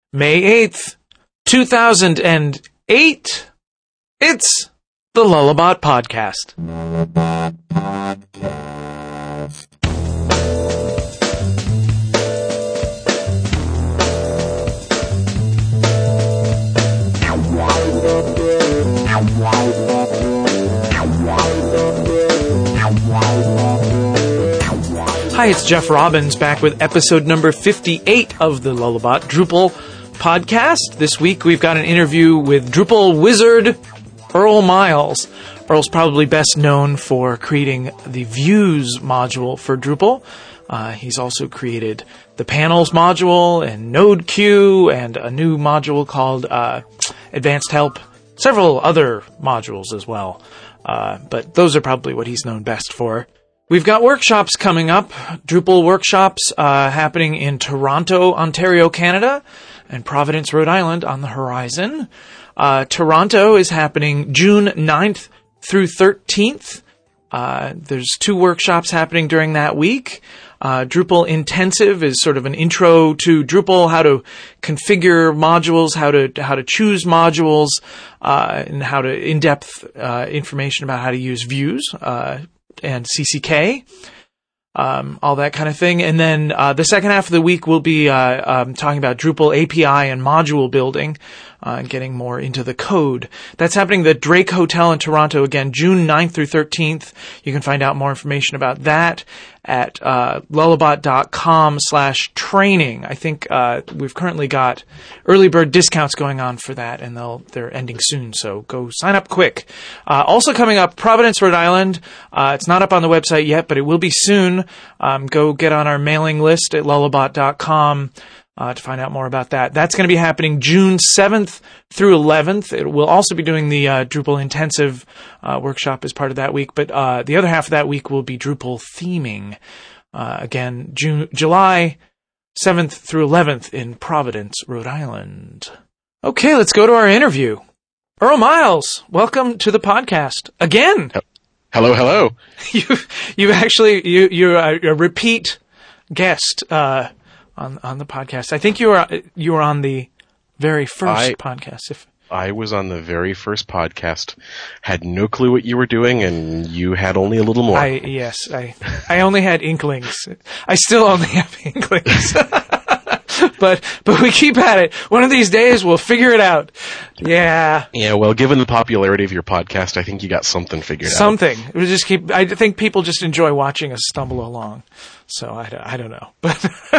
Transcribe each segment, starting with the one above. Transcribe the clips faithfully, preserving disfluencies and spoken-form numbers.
May eighth, two thousand eight. It's the Lullabot Podcast. Hi, it's Jeff Robbins back with episode number fifty-eight of the Lullabot Drupal Podcast. This week we've got an interview with Drupal wizard Earl Miles. Earl's probably best known for creating the Views module for Drupal. Uh, he's also created the Panels module and NodeQ and a new module called uh, Advanced Help. Several other modules as well. Uh, but those are probably what he's known best for. We've got workshops coming up, Drupal workshops uh, happening in Toronto, Ontario, Canada, and Providence, Rhode Island on the horizon. Uh, Toronto is happening June ninth through thirteenth. Uh, there's two workshops happening during that week. Uh, Drupal Intensive is sort of an intro to Drupal, how to configure modules, how to how to choose modules, uh, and how to in-depth uh, information about how to use views uh, and C C K. Um, all that kind of thing. And then uh, the second half of the week we'll be uh, um, talking about Drupal A P I and module building uh, and getting more into the code. That's happening at the Drake Hotel in Toronto, again, June ninth through thirteenth. You can find out more information about that at uh, lullabot.com slash training. I think uh, we've currently got early bird discounts going on for that, and they'll, they're ending soon, so go sign up quick. Uh, also coming up, Providence, Rhode Island. Uh, it's not up on the website yet, but it will be soon. Um, go get on our mailing list at lullabot dot com uh, to find out more about that. That's going to be happening June seventh through eleventh. It will also be doing the uh, Drupal Intensive uh, workshop as part of that week, but uh, the other half of that week will be Drupal theming. Uh, again, June, July seventh through eleventh in Providence, Rhode Island. Okay, let's go to our interview. Earl Miles, welcome to the podcast again. Hello, hello. You, you actually, you, you're a, a repeat guest, uh, on, on the podcast. I think you were, you were on the very first I, podcast. If I was on the very first podcast, had no clue what you were doing, and you had only a little more. I, yes, I, I only had inklings. I still only have inklings. But, but we keep at it. One of these days we'll figure it out. Yeah. Yeah, well, given the popularity of your podcast, I think you got something figured something. out. Something. We just keep, I think people just enjoy watching us stumble along. So I, I don't know. But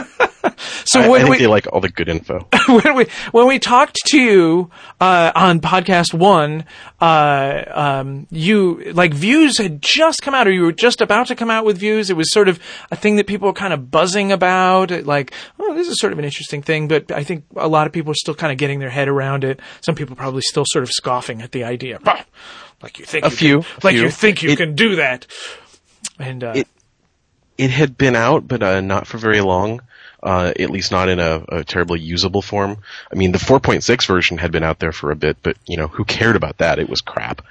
so I, when I think we, they like all the good info. when we, when we talked to you, uh, on podcast one, uh, um, you, like Views had just come out, or you were just about to come out with Views. It was sort of a thing that people were kind of buzzing about. Like, oh, this is sort of an interesting thing, but I think a lot of people are still kind of getting their head around it. Some people probably still sort of scoffing at the idea. Like you think, a you few, can, like few. you think you it, can do that. And, uh, it, it had been out, but, uh, not for very long. Uh, at least not in a, a terribly usable form. I mean, the four point six version had been out there for a bit, but, you know, who cared about that? It was crap.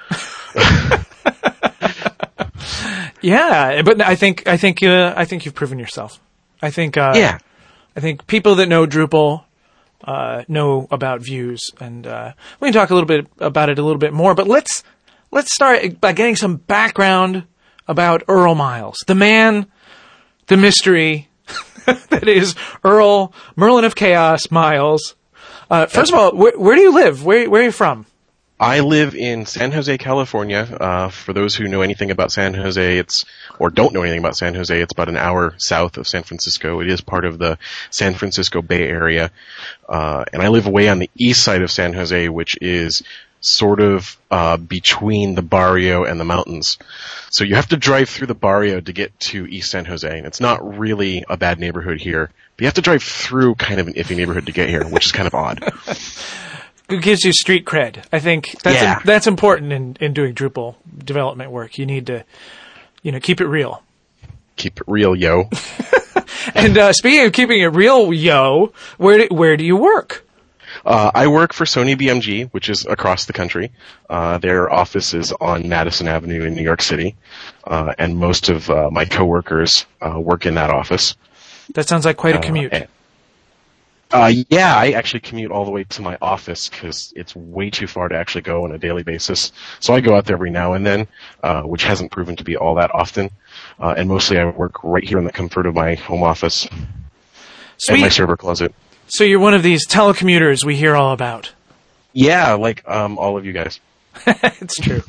Yeah, but I think, I think, uh, I think you've proven yourself. I think, uh, yeah. I think people that know Drupal, uh, know about Views, and, uh, we can talk a little bit about it a little bit more, but let's, let's start by getting some background about Earl Miles, the man, the mystery, that is Earl, Merlin of Chaos Miles. Uh, first of all, where, where do you live? Where, where are you from? I live in San Jose, California. Uh, for those who know anything about San Jose, it's, or don't know anything about San Jose, it's about an hour south of San Francisco. It is part of the San Francisco Bay Area. Uh, and I live way on the east side of San Jose, which is sort of, uh, between the barrio and the mountains. So you have to drive through the barrio to get to East San Jose. And it's not really a bad neighborhood here, but you have to drive through kind of an iffy neighborhood to get here, which is kind of odd. It gives you street cred. I think that's yeah. a, that's important in, in doing Drupal development work. You need to, you know, keep it real. Keep it real, yo. And uh, speaking of keeping it real, yo, where do, where do you work? Uh, I work for Sony B M G, which is across the country. Uh, their office is on Madison Avenue in New York City, uh, and most of uh, my coworkers uh, work in that office. That sounds like quite a commute. Uh, Uh, yeah, I actually commute all the way to my office because it's way too far to actually go on a daily basis. So I go out there every now and then, uh, which hasn't proven to be all that often. Uh, and mostly I work right here in the comfort of my home office Sweet. and my server closet. So you're one of these telecommuters we hear all about. Yeah, like um, all of you guys. It's true.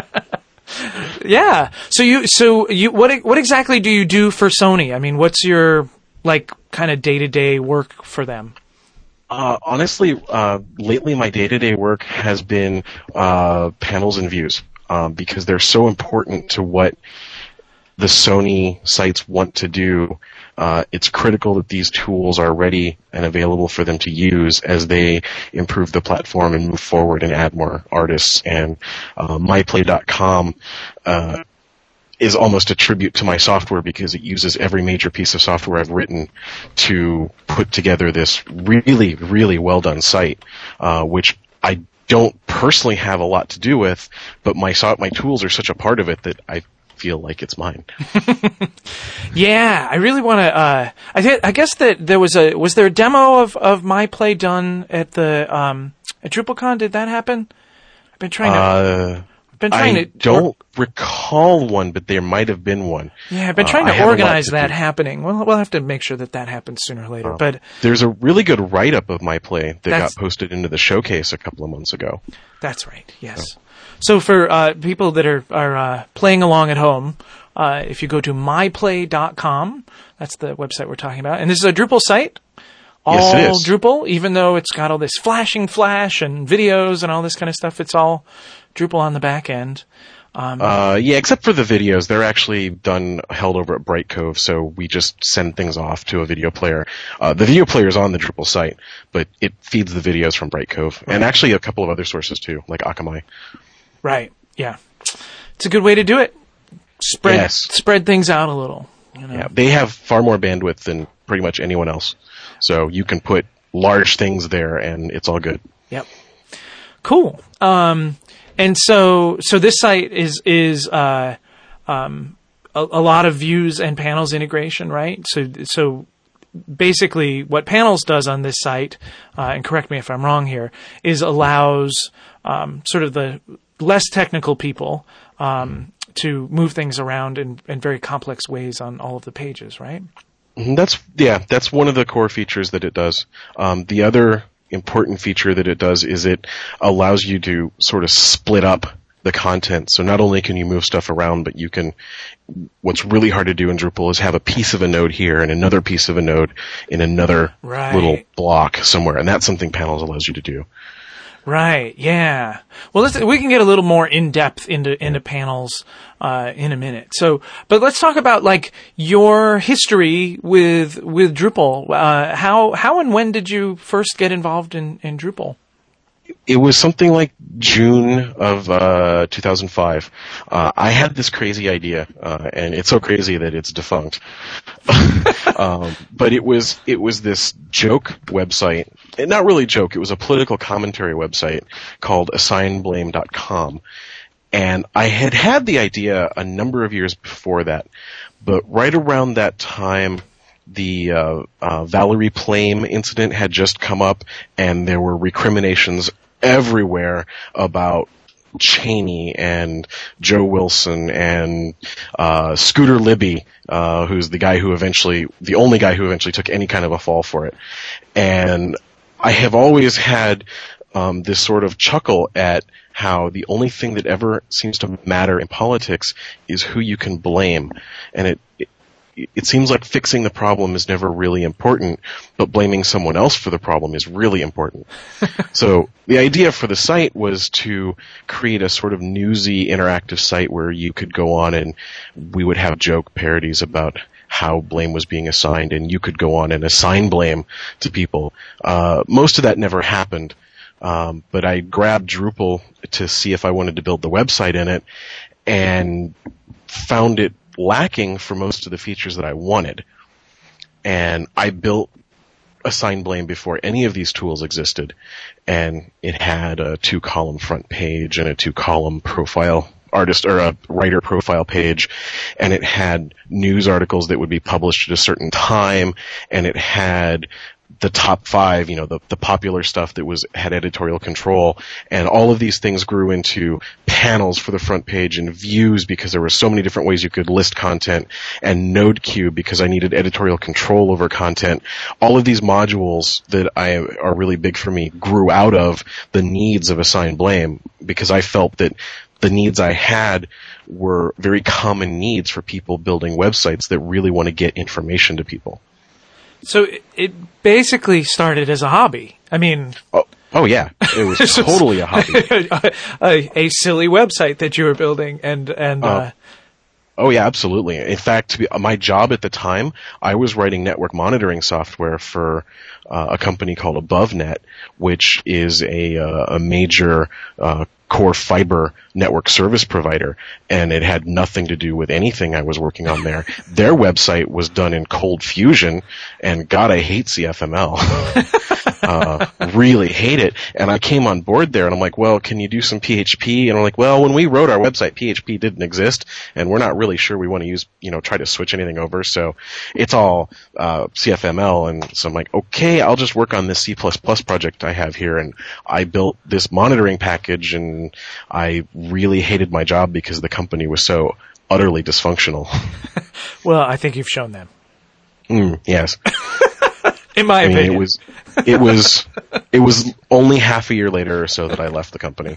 Yeah. So you, so you, what, what exactly do you do for Sony? I mean, what's your, like, kind of day-to-day work for them? Uh, honestly, uh, lately my day-to-day work has been, uh, panels and views, um, because they're so important to what the Sony sites want to do. Uh, it's critical that these tools are ready and available for them to use as they improve the platform and move forward and add more artists. And uh, my play dot com uh, is almost a tribute to my software because it uses every major piece of software I've written to put together this really, really well-done site, uh, which I don't personally have a lot to do with, but my so- my tools are such a part of it that I feel like it's mine. Yeah, I really want to. Uh, I th- I guess that there was a was there a demo of, of my play done at the um, at DrupalCon? Did that happen? I've been trying to. Uh, I've been trying I to. don't or- recall one, but there might have been one. Yeah, I've been Uh, trying I to have a lot organize to that do. happening. Well, we'll have to make sure that that happens sooner or later. Uh, but There's a really good write-up of my play that That's- got posted into the showcase a couple of months ago. that's right. Yes. So for uh, people that are are uh, playing along at home, uh, if you go to my play dot com, that's the website we're talking about, and this is a Drupal site. All Yes, it is. Drupal, even though it's got all this flashing flash and videos and all this kind of stuff, it's all Drupal on the back end. Um, Uh, yeah, except for the videos. They're actually done, held over at Bright Cove, so we just send things off to a video player. Uh, the video player is on the Drupal site, but it feeds the videos from Bright Cove. And actually a couple of other sources too, like Akamai. Right. Yeah. It's a good way to do it. Spread Yes. spread things out a little. You know? Yeah, they have far more bandwidth than pretty much anyone else. So you can put large things there and it's all good. Yep. Cool. Um, and so so this site is is uh, um, a, a lot of views and panels integration, right? So so basically, what Panels does on this site, uh, and correct me if I'm wrong here, is allows um, sort of the less technical people um, to move things around in, in very complex ways on all of the pages, right? Mhm, That's yeah, that's one of the core features that it does. Um, the other important feature that it does is it allows you to sort of split up the content. So not only can you move stuff around, but you can. What's really hard to do in Drupal is have a piece of a node here and another piece of a node in another Right. little block somewhere, and that's something Panels allows you to do. Right. Yeah. Well, let's, we can get a little more in depth into into Panels uh, in a minute. So, but let's talk about like your history with with Drupal. Uh, how how and when did you first get involved in in Drupal? It was something like June of uh, two thousand five. Uh, I had this crazy idea, uh, and it's so crazy that it's defunct. um, but it was it was this joke website. And not really joke. It was a political commentary website called assign blame dot com. And I had had the idea a number of years before that, but right around that time, the uh, uh, Valerie Plame incident had just come up, and there were recriminations everywhere about Cheney and Joe Wilson and uh, Scooter Libby, uh, who's the guy who eventually, the only guy who eventually took any kind of a fall for it. And I have always had um, this sort of chuckle at how the only thing that ever seems to matter in politics is who you can blame, and it. it It seems like fixing the problem is never really important, but blaming someone else for the problem is really important. So the idea for the site was to create a sort of newsy, interactive site where you could go on and we would have joke parodies about how blame was being assigned, and you could go on and assign blame to people. Uh, most of that never happened, um, but I grabbed Drupal to see if I wanted to build the website in it, and found it lacking for most of the features that I wanted. And I built Assign Blame before any of these tools existed, and it had a two-column front page and a two-column profile artist or a writer profile page, and it had news articles that would be published at a certain time, and it had the top five, you know, the, the popular stuff that was had editorial control, and all of these things grew into panels for the front page and views because there were so many different ways you could list content, and NodeCube because I needed editorial control over content. All of these modules that I are really big for me grew out of the needs of Assign Blame, because I felt that the needs I had were very common needs for people building websites that really want to get information to people. So it, it basically started as a hobby. I mean... Oh, oh yeah. It was totally a hobby. a, a silly website that you were building and... and uh, uh, oh yeah, absolutely. In fact, to be, my job at the time, I was writing network monitoring software for uh, a company called AboveNet, which is a, uh, a major uh, core fiber network service provider, and it had nothing to do with anything I was working on there. Their website was done in Cold Fusion, and God, I hate C F M L. uh, really hate it. And I came on board there, and I'm like, well, can you do some P H P? And I'm like, well, when we wrote our website, P H P didn't exist, and we're not really sure we want to use, you know, try to switch anything over, so it's all uh, C F M L. And so I'm like, okay, I'll just work on this C plus plus project I have here, and I built this monitoring package, and I really hated my job because the company was so utterly dysfunctional. Well, I think you've shown them. Mm, yes. In my I mean, opinion. it was, it was, it was only half a year later or so that I left the company.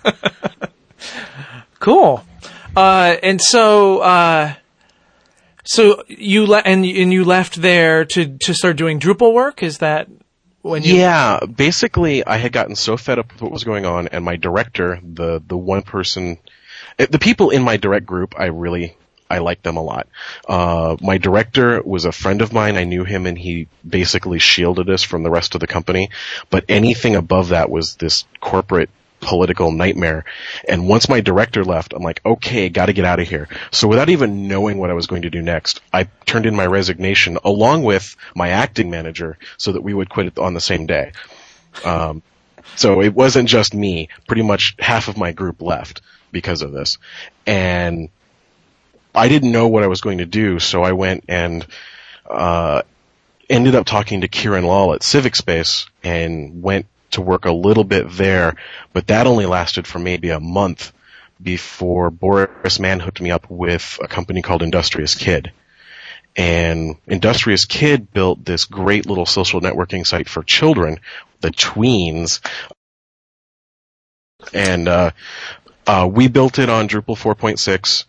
Cool. Uh, and so, uh, so you le- and, and you left there to, to start doing Drupal work? Is that when you? Yeah, basically I had gotten so fed up with what was going on, and my director, the, the one person, the people in my direct group, I really, I liked them a lot. Uh, my director was a friend of mine. I knew him, and he basically shielded us from the rest of the company. But anything above that was this corporate political nightmare. And once my director left, I'm like, okay, gotta get out of here. So without even knowing what I was going to do next, I turned in my resignation along with my acting manager so that we would quit it on the same day. Um, so it wasn't just me. Pretty much half of my group left because of this. And I didn't know what I was going to do, so I went and uh ended up talking to Kieran Lal at Civic Space and went to work a little bit there, but that only lasted for maybe a month before Boris Mann hooked me up with a company called Industrious Kid. And Industrious Kid built this great little social networking site for children, the tweens. And uh, uh we built it on Drupal four point six.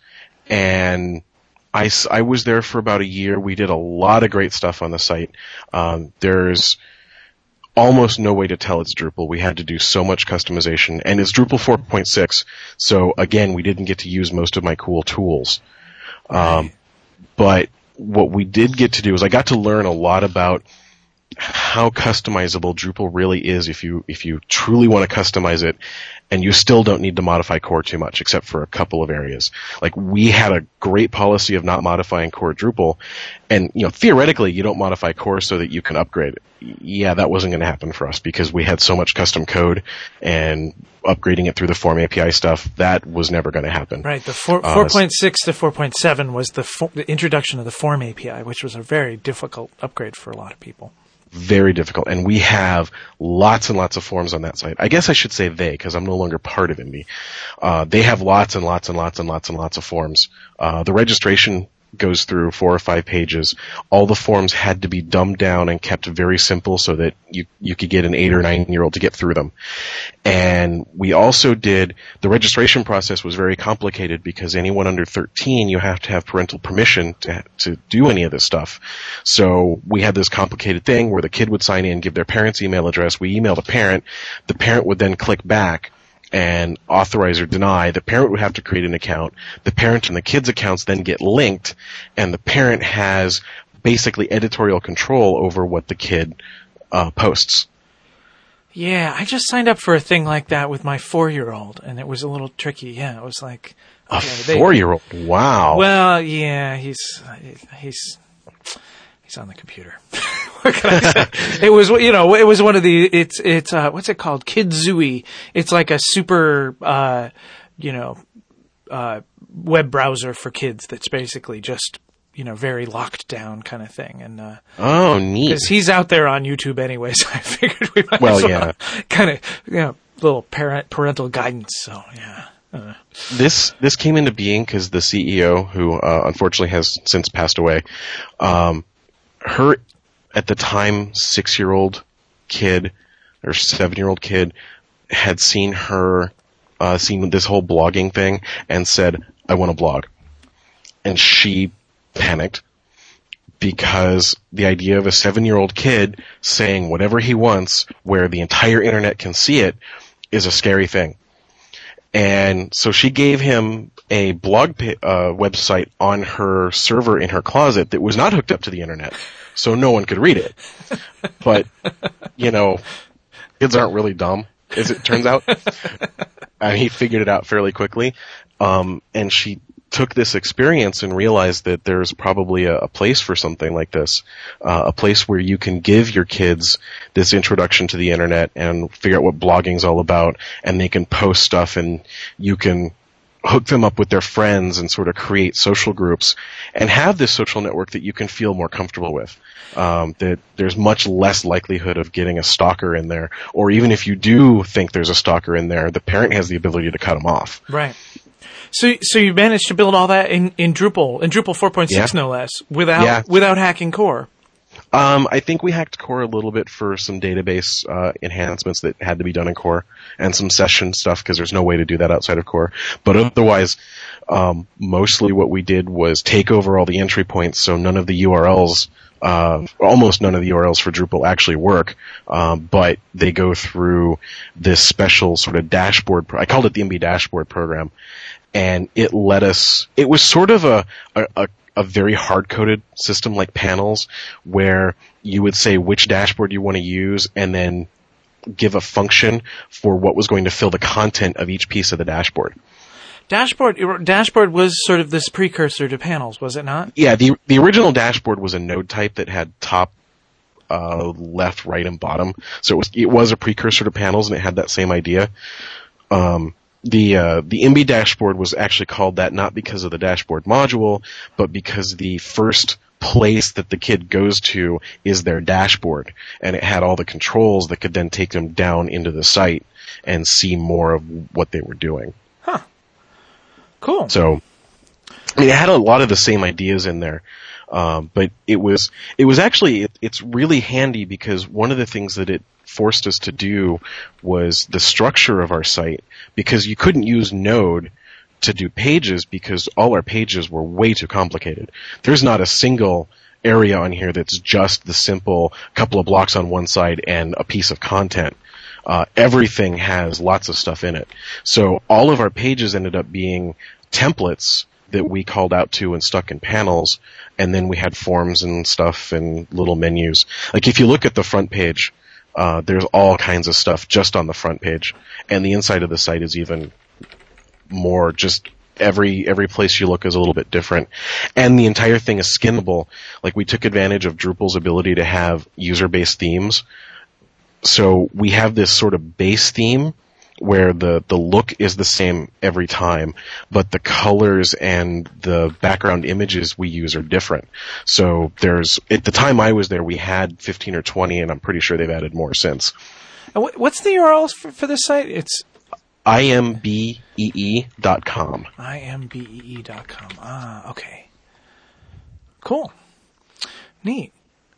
And I, I was there for about a year. We did a lot of great stuff on the site. Um, there's almost no way to tell it's Drupal. We had to do so much customization. And it's Drupal four point six, so again, we didn't get to use most of my cool tools. Um, but what we did get to do is I got to learn a lot about how customizable Drupal really is if you if you truly want to customize it, and you still don't need to modify core too much, except for a couple of areas. Like, we had a great policy of not modifying core Drupal, and you know, theoretically, you don't modify core so that you can upgrade it. Yeah, that wasn't going to happen for us because we had so much custom code, and upgrading it through the Form A P I stuff, that was never going to happen. Right. The four, uh, four point six to four point seven was the, fo- the introduction of the Form A P I, which was a very difficult upgrade for a lot of people. Very difficult. And we have lots and lots of forms on that site. I guess I should say they, because I'm no longer part of Indy. Uh, they have lots and lots and lots and lots and lots of forms. Uh, the registration goes through four or five pages. All the forms had to be dumbed down and kept very simple so that you, you could get an eight or nine year old to get through them. And we also did, the registration process was very complicated because anyone under thirteen, you have to have parental permission to, to do any of this stuff. So we had this complicated thing where the kid would sign in, give their parent's email address. We emailed a parent. The parent would then click back and authorize or deny. The parent would have to create an account. The parent and the kid's accounts then get linked, and the parent has basically editorial control over what the kid uh, posts. Yeah, I just signed up for a thing like that with my four-year-old, and it was a little tricky. Yeah, it was like... Okay, a four-year-old? They, wow. Well, yeah, he's he's he's on the computer. What can I say? It was, you know, it was one of the, it's, it's, uh, what's it called? Kidzooey. It's like a super, uh, you know, uh, web browser for kids that's basically just you know, very locked down kind of thing. And uh, oh, neat. Because he's out there on YouTube anyway, so I figured we might well, as well yeah. kind of, you know, little parent parental guidance. So yeah. Uh. This this came into being because the C E O, who uh, unfortunately has since passed away, um, her at the time six year old kid or seven year old kid had seen her uh, seen this whole blogging thing and said, "I want to blog," and she panicked because the idea of a seven year old kid saying whatever he wants, where the entire internet can see it, is a scary thing. And so she gave him a blog pa- uh, website on her server in her closet that was not hooked up to the internet, so no one could read it. But, you know, kids aren't really dumb, as it turns out. And he figured it out fairly quickly. Um, and she took this experience and realized that there's probably a, a place for something like this, uh, a place where you can give your kids this introduction to the internet and figure out what blogging's all about, and they can post stuff and you can hook them up with their friends and sort of create social groups and have this social network that you can feel more comfortable with. Um, that there's much less likelihood of getting a stalker in there, or even if you do think there's a stalker in there, the parent has the ability to cut them off. Right. So, so you managed to build all that in, in Drupal, in Drupal four point six, yeah. no less, without yeah. without hacking core. Um, I think we hacked core a little bit for some database uh, enhancements that had to be done in core, and some session stuff because there's no way to do that outside of core. But otherwise, um, mostly what we did was take over all the entry points, so none of the U R Ls, uh, almost none of the U R Ls for Drupal actually work, um, but they go through this special sort of dashboard. Pro- I called it the M B dashboard program. And it let us, it was sort of a, a, a very hard-coded system like panels where you would say which dashboard you want to use and then give a function for what was going to fill the content of each piece of the dashboard. Dashboard, dashboard was sort of this precursor to panels, was it not? Yeah, the, the original dashboard was a node type that had top, uh, left, right, and bottom. So it was, it was a precursor to panels and it had that same idea. Um, The uh, the M B dashboard was actually called that not because of the dashboard module, but because the first place that the kid goes to is their dashboard, and it had all the controls that could then take them down into the site and see more of what they were doing. Huh. Cool. So, I mean, it had a lot of the same ideas in there, um, but it was it was actually it, it's really handy because one of the things that it forced us to do was the structure of our site, because you couldn't use Node to do pages because all our pages were way too complicated. There's not a single area on here that's just the simple couple of blocks on one side and a piece of content. Uh, everything has lots of stuff in it. So all of our pages ended up being templates that we called out to and stuck in panels, and then we had forms and stuff and little menus. Like if you look at the front page, Uh, there's all kinds of stuff just on the front page, and the inside of the site is even more. Just every every place you look is a little bit different, and the entire thing is skinnable. Like we took advantage of Drupal's ability to have user-based themes, so we have this sort of base theme where the the look is the same every time, but the colors and the background images we use are different. So there's, at the time I was there, we had fifteen or twenty, and I'm pretty sure they've added more since. And what's the U R Ls for, for this site? It's I M B E E dot com. I M B E E dot com. Ah, okay. Cool. Neat.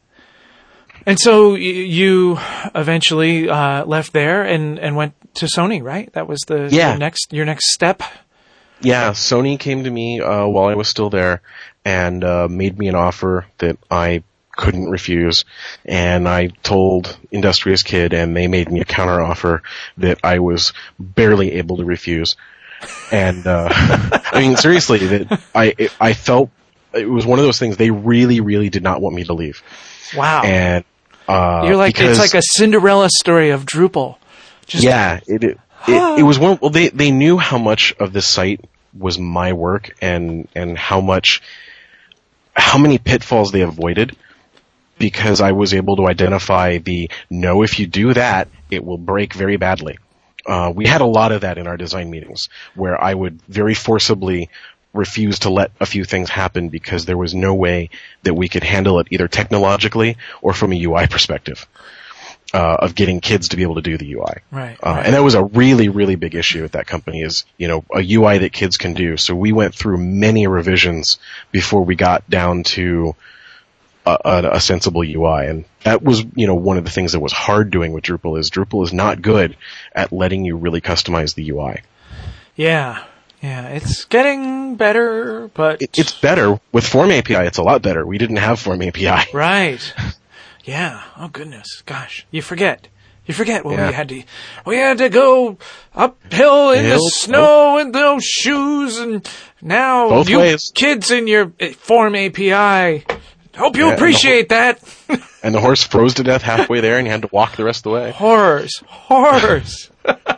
And so y- you eventually uh, left there and, and went to Sony, right? That was the, yeah. the next your next step? Yeah, Sony came to me uh, while I was still there and uh, made me an offer that I couldn't refuse. And I told Industrious Kid, and they made me a counteroffer that I was barely able to refuse. And uh, I mean, seriously, that I it, I felt it was one of those things. They really, really did not want me to leave. Wow. And uh, you're like because, it's like a Cinderella story of Drupal. Just, yeah, it it, it it was one. Well, they they knew how much of this site was my work, and and how much how many pitfalls they avoided, because I was able to identify the no, if you do that, it will break very badly. Uh, we had a lot of that in our design meetings, where I would very forcibly refused to let a few things happen because there was no way that we could handle it either technologically or from a U I perspective. Uh, of getting kids to be able to do the U I. Right, uh, right. And that was a really, really big issue at that company is, you know, a U I that kids can do. So we went through many revisions before we got down to a, a, a sensible U I. And that was, you know, one of the things that was hard doing with Drupal is Drupal is not good at letting you really customize the U I. Yeah. Yeah. It's getting better, but... It, it's better. With Form A P I, it's a lot better. We didn't have Form A P I. Right. Yeah. Oh goodness. Gosh. You forget. You forget when Yeah. we had to, we had to go uphill in Hill, the snow in those shoes, and now Both you ways. kids in your uh, Form A P I. Hope you Yeah, and the appreciate that. And the horse froze to death halfway there and you had to walk the rest of the way. Horrors. Horrors.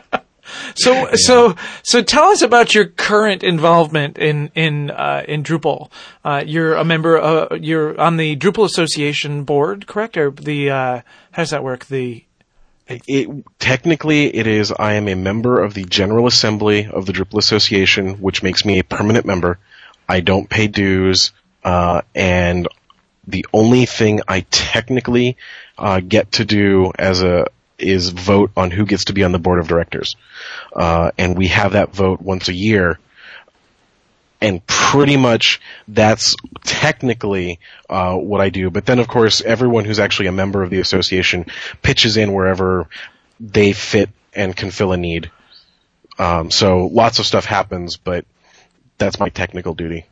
So, so, so tell us about your current involvement in, in, uh, in Drupal. Uh, you're a member, uh, you're on the Drupal Association board, correct? Or the, uh, how does that work? The, It, technically, it is, I am a member of the General Assembly of the Drupal Association, which makes me a permanent member. I don't pay dues, uh, and the only thing I technically, uh, get to do as a, is vote on who gets to be on the board of directors. Uh, and we have that vote once a year. And pretty much that's technically uh, what I do. But then, of course, everyone who's actually a member of the association pitches in wherever they fit and can fill a need. Um, so lots of stuff happens, but that's my technical duty.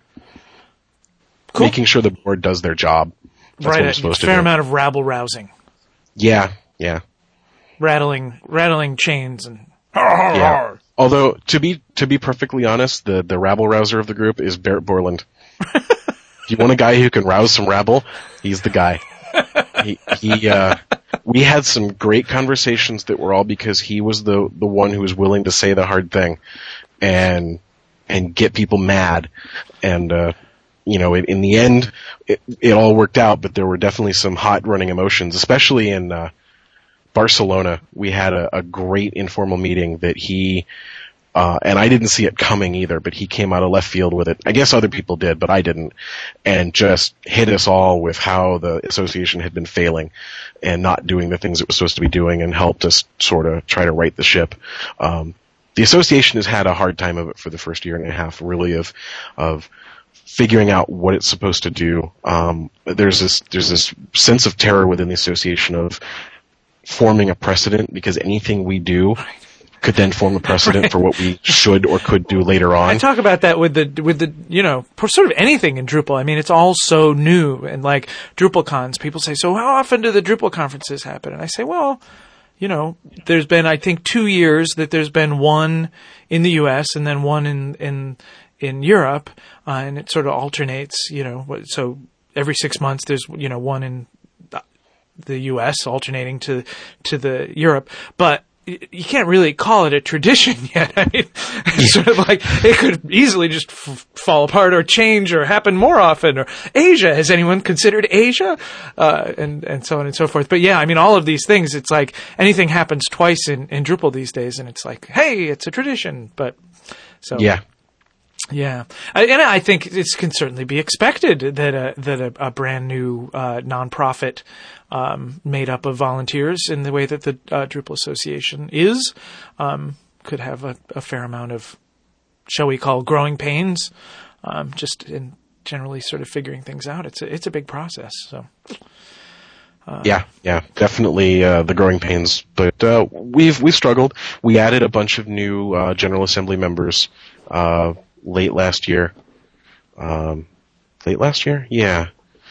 Cool. Making sure the board does their job. That's right, what I'm a supposed to fair do. amount of rabble rousing, Yeah, yeah. rattling, rattling chains, and Yeah. Although, to be to be perfectly honest, the, the rabble rouser of the group is Barrett Borland. If you want a guy who can rouse some rabble, he's the guy. He, he uh, we had some great conversations that were all because he was the, the one who was willing to say the hard thing and and get people mad. And, uh, you know, in, in the end, it, it all worked out, but there were definitely some hot running emotions, especially in uh, Barcelona. We had a, a great informal meeting that he, uh, and I didn't see it coming either, but he came out of left field with it. I guess other people did, but I didn't, and just hit us all with how the association had been failing and not doing the things it was supposed to be doing, and helped us sort of try to right the ship. Um, the association has had a hard time of it for the first year and a half, really, of, of figuring out what it's supposed to do. Um, there's this, there's this sense of terror within the association of forming a precedent, because anything we do could then form a precedent Right. for what we should or could do later on. I talk about that with the with the you know for sort of anything in Drupal. I mean, it's all so new, and like DrupalCons, people say, so how often do the Drupal conferences happen? And I say, well, you know, there's been I think two years that there's been one in the U S and then one in in in Europe, uh, and it sort of alternates. You know, so every six months there's you know one in the U S alternating to to the Europe, but you can't really call it a tradition yet. I mean, it's sort of like it could easily just f- fall apart or change or happen more often. Or Asia, has anyone considered Asia? Uh, and and so on and so forth. But yeah, I mean, all of these things. It's like anything happens twice in, in Drupal these days, and it's like, hey, it's a tradition. But so Yeah. Yeah, I, and I think it can certainly be expected that a that a, a brand new uh, nonprofit um, made up of volunteers, in the way that the uh, Drupal Association is, um, could have a, a fair amount of, shall we call, growing pains, um, just in generally sort of figuring things out. It's a, it's a big process. So Uh, yeah, yeah, definitely uh, the growing pains, but uh, we've we've struggled. We added a bunch of new uh, General Assembly members uh, late last year. Um, late last year, yeah.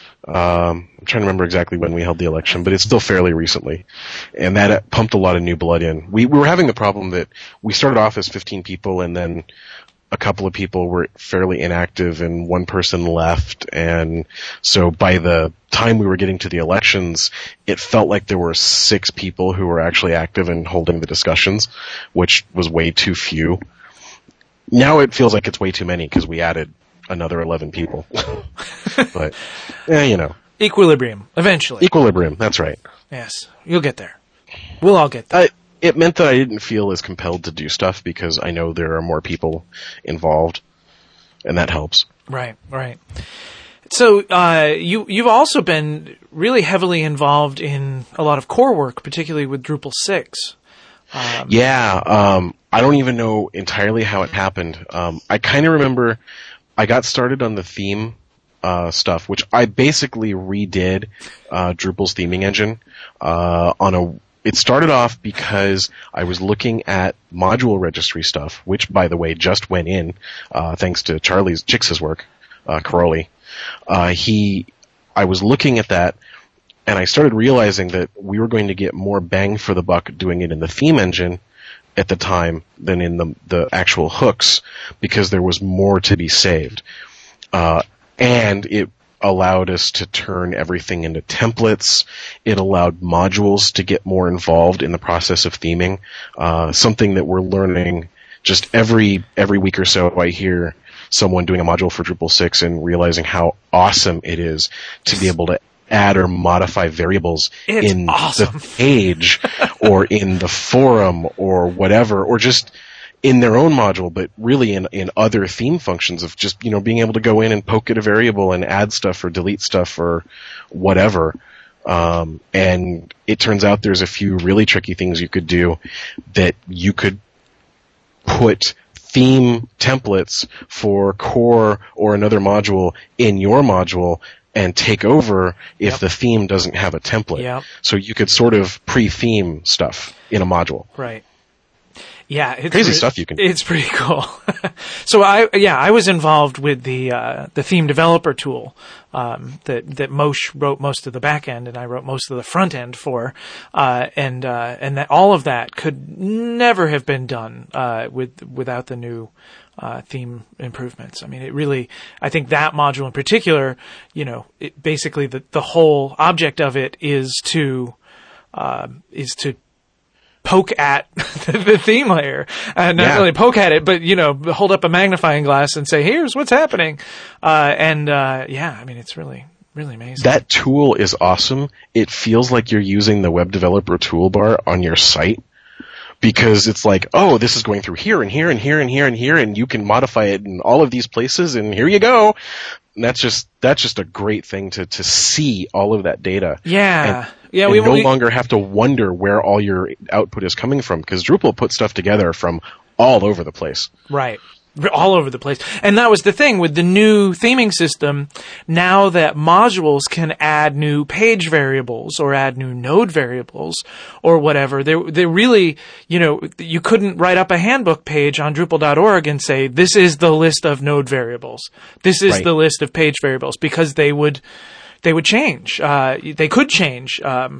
Um, I'm trying to remember exactly when we held the election, but it's still fairly recently, and that uh, pumped a lot of new blood in. We, we were having the problem that we started off as fifteen people, and then a couple of people were fairly inactive and one person left, and so by the time we were getting to the elections, it felt like there were six people who were actually active and holding the discussions, which was way too few. Now it feels like it's way too many because we added another eleven people. But, yeah, you know. equilibrium, eventually. Equilibrium, that's right. Yes, you'll get there. We'll all get there. I, it meant that I didn't feel as compelled to do stuff because I know there are more people involved. and that helps. Right, right. So uh, you you've also been really heavily involved in a lot of core work, particularly with Drupal six. Um, yeah, um, I don't even know entirely how it happened. Um, I kind of remember I got started on the theme uh, stuff, which I basically redid uh, Drupal's theming engine uh, on a. It started off because I was looking at module registry stuff, which, by the way, just went in uh, thanks to Charlie's Chix's work, uh, Caroli. Uh, he, I was looking at that, and I started realizing that we were going to get more bang for the buck doing it in the theme engine at the time than in the the actual hooks, because there was more to be saved, uh, and it allowed us to turn everything into templates. It allowed modules to get more involved in the process of theming. Uh, something that we're learning just every every week or so. I hear someone doing a module for Drupal six and realizing how awesome it is to be able to add or modify variables it's in awesome. the page or in the forum or whatever, or just in their own module, but really in, in other theme functions of just, you know, being able to go in and poke at a variable and add stuff or delete stuff or whatever. Um, and it turns out there's a few really tricky things you could do that you could put theme templates for core or another module in your module and take over if Yep. the theme doesn't have a template. Yep. So you could sort of pre-theme stuff in a module. Right. Yeah, it's Crazy re- stuff you can do. It's pretty cool. So I, yeah, I was involved with the uh, the theme developer tool um, that that Moshe wrote most of the back end, and I wrote most of the front end for, uh, and uh, and that all of that could never have been done uh, with without the new uh, theme improvements. I mean, it really, I think that module in particular, you know, it basically the the whole object of it is to uh, is to poke at the theme layer, uh, not Yeah. really poke at it, but, you know, hold up a magnifying glass and say, here's what's happening. Uh, and, uh, yeah, I mean, it's really, really amazing. That tool is awesome. It feels like you're using the web developer toolbar on your site, because it's like, oh, this is going through here and here and here and here and here, and you can modify it in all of these places, and here you go. And that's just that's just a great thing to to see all of that data. yeah. And, yeah. and We no we, longer have to wonder where all your output is coming from, because Drupal puts stuff together from all over the place. Right. All over the place. And that was the thing with the new theming system. Now that modules can add new page variables or add new node variables or whatever, they they really, you know, you couldn't write up a handbook page on Drupal dot org and say, this is the list of node variables. This is Right. the list of page variables, because they would, they would change. Uh, they could change. Um,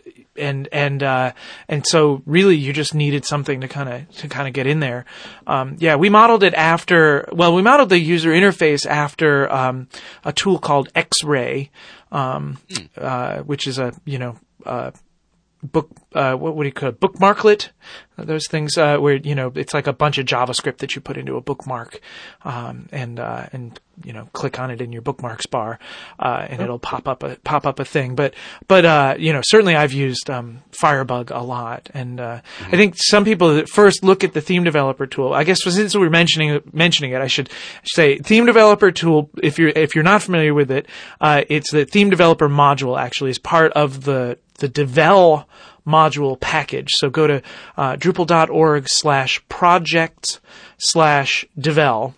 And and uh, and so really, you just needed something to kind of to kind of get in there. Um, yeah, we modeled it after. Well, we modeled the user interface after um, a tool called X-Ray, um, uh, which is a you know uh, book. Uh, what would you call it? Bookmarklet? Those things uh, where you know it's like a bunch of JavaScript that you put into a bookmark, um, and uh, and you know click on it in your bookmarks bar, uh, and it'll pop up a pop up a thing. But but uh, you know certainly I've used um, Firebug a lot, and uh, I think some people that first look at the theme developer tool. I guess since we're mentioning mentioning it, I should say theme developer tool. If you're if you're not familiar with it, uh, it's the theme developer module. Actually, is part of the the Devel module package. So go to uh, Drupal dot org slash project slash Devel,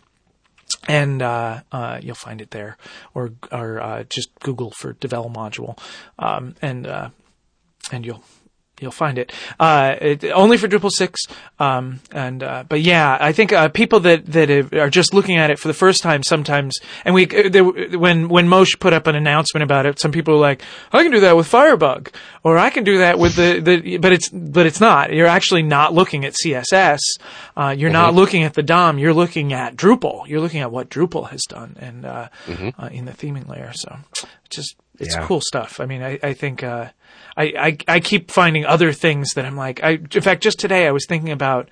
and uh, uh, you'll find it there, or or uh, just Google for Devel module, um, and uh, and you'll you'll find it. Uh, it only for Drupal six, um, and uh, but yeah, I think uh, people that that are just looking at it for the first time sometimes, and we there, when when Moshe put up an announcement about it, some people are like, I can do that with Firebug, or I can do that with the, the but it's but it's not. You're actually not looking at C S S. Uh, you're mm-hmm. not looking at the D O M. You're looking at Drupal. You're looking at what Drupal has done, and uh, mm-hmm. uh, in the theming layer. So it's just it's yeah. cool stuff. I mean, I I think. Uh, I, I, I keep finding other things that I'm like, I, in fact, just today I was thinking about,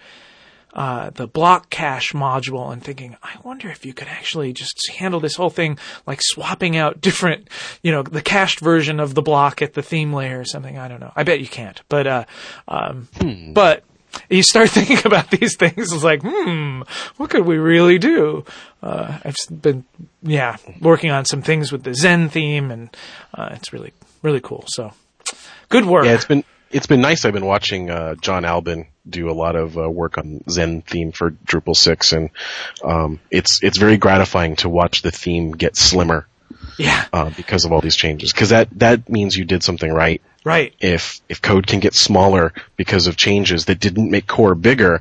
uh, the block cache module and thinking, I wonder if you could actually just handle this whole thing, like swapping out different, you know, the cached version of the block at the theme layer or something. I don't know. I bet you can't, but, uh, um, hmm. but you start thinking about these things. It's like, hmm, what could we really do? Uh, I've been, yeah, working on some things with the Zen theme, and uh, it's really, really cool. So, good work. Yeah, it's been it's been nice. I've been watching uh, John Albin do a lot of uh, work on Zen theme for Drupal six, and um, it's it's very gratifying to watch the theme get slimmer. Yeah, uh, because of all these changes. Because that that means you did something right. Right. If if code can get smaller because of changes that didn't make core bigger,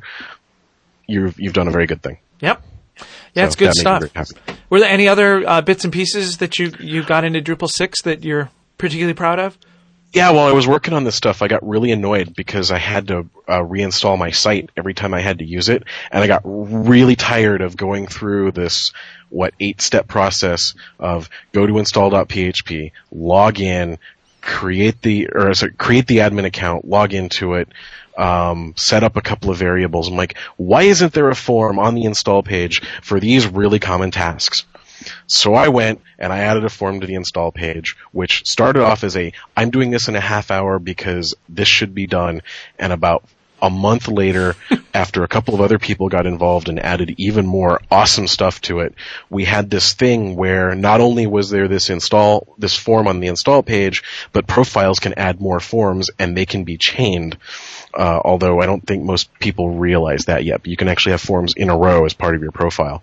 you've you've done a very good thing. Yep. Yeah, so it's good that stuff. made me very happy. Were there any other uh, bits and pieces that you, you got into Drupal six that you're particularly proud of? Yeah, while I was working on this stuff, I got really annoyed because I had to uh, reinstall my site every time I had to use it, and I got really tired of going through this, what, eight-step process of go to install dot p h p, log in, create the or sorry, create the admin account, log into it, um, set up a couple of variables. I'm like, why isn't there a form on the install page for these really common tasks? So I went and I added a form to the install page, which started off as a, I'm doing this in a half hour because this should be done. And about a month later, after a couple of other people got involved and added even more awesome stuff to it, we had this thing where not only was there this install, this form on the install page, but profiles can add more forms and they can be chained. Uh, although I don't think most people realize that yet, but you can actually have forms in a row as part of your profile.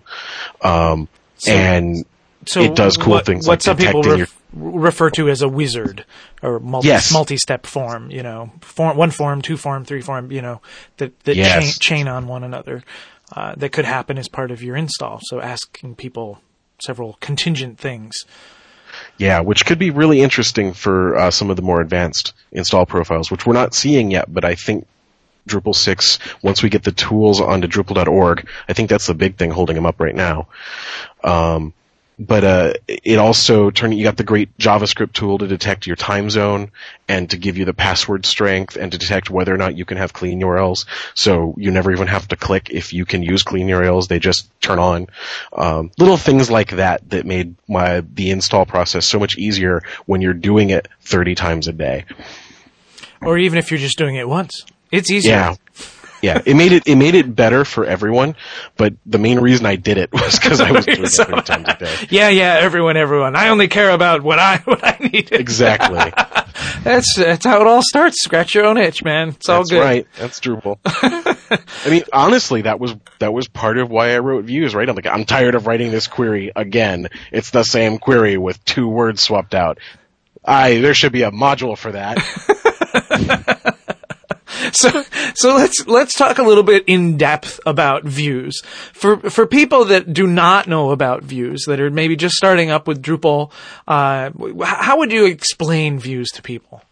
Um, So, and so it does cool what, things what like some people detecting ref- your... refer to as a wizard or multi, yes. multi-step form, you know, form, one form, two form, three form, you know, that, that yes. chain, chain on one another, uh, that could happen as part of your install. So asking people several contingent things. Yeah, which could be really interesting for uh, some of the more advanced install profiles, which we're not seeing yet, but I think Drupal six, once we get the tools onto Drupal dot org, I think that's the big thing holding them up right now. Um, but uh, it also turned. You got the great JavaScript tool to detect your time zone and to give you the password strength and to detect whether or not you can have clean U R Ls. So you never even have to click if you can use clean U R Ls; they just turn on. Um, little things like that that made my the install process so much easier when you're doing it thirty times a day, or even if you're just doing it once. It's easier. Yeah. Yeah. It made it, it made it better for everyone, but the main reason I did it was because I was doing so, it thirty times a day. Yeah, yeah, everyone, everyone. I only care about what I, what I need. Exactly. That's, that's how it all starts. Scratch your own itch, man. It's all That's good. right. That's Drupal. I mean, honestly, that was, that was part of why I wrote Views, right? I'm like, I'm tired of writing this query again. It's the same query with two words swapped out. I, there should be a module for that. So, so let's, let's talk a little bit in depth about views. For, for people that do not know about views, that are maybe just starting up with Drupal, uh, how would you explain views to people?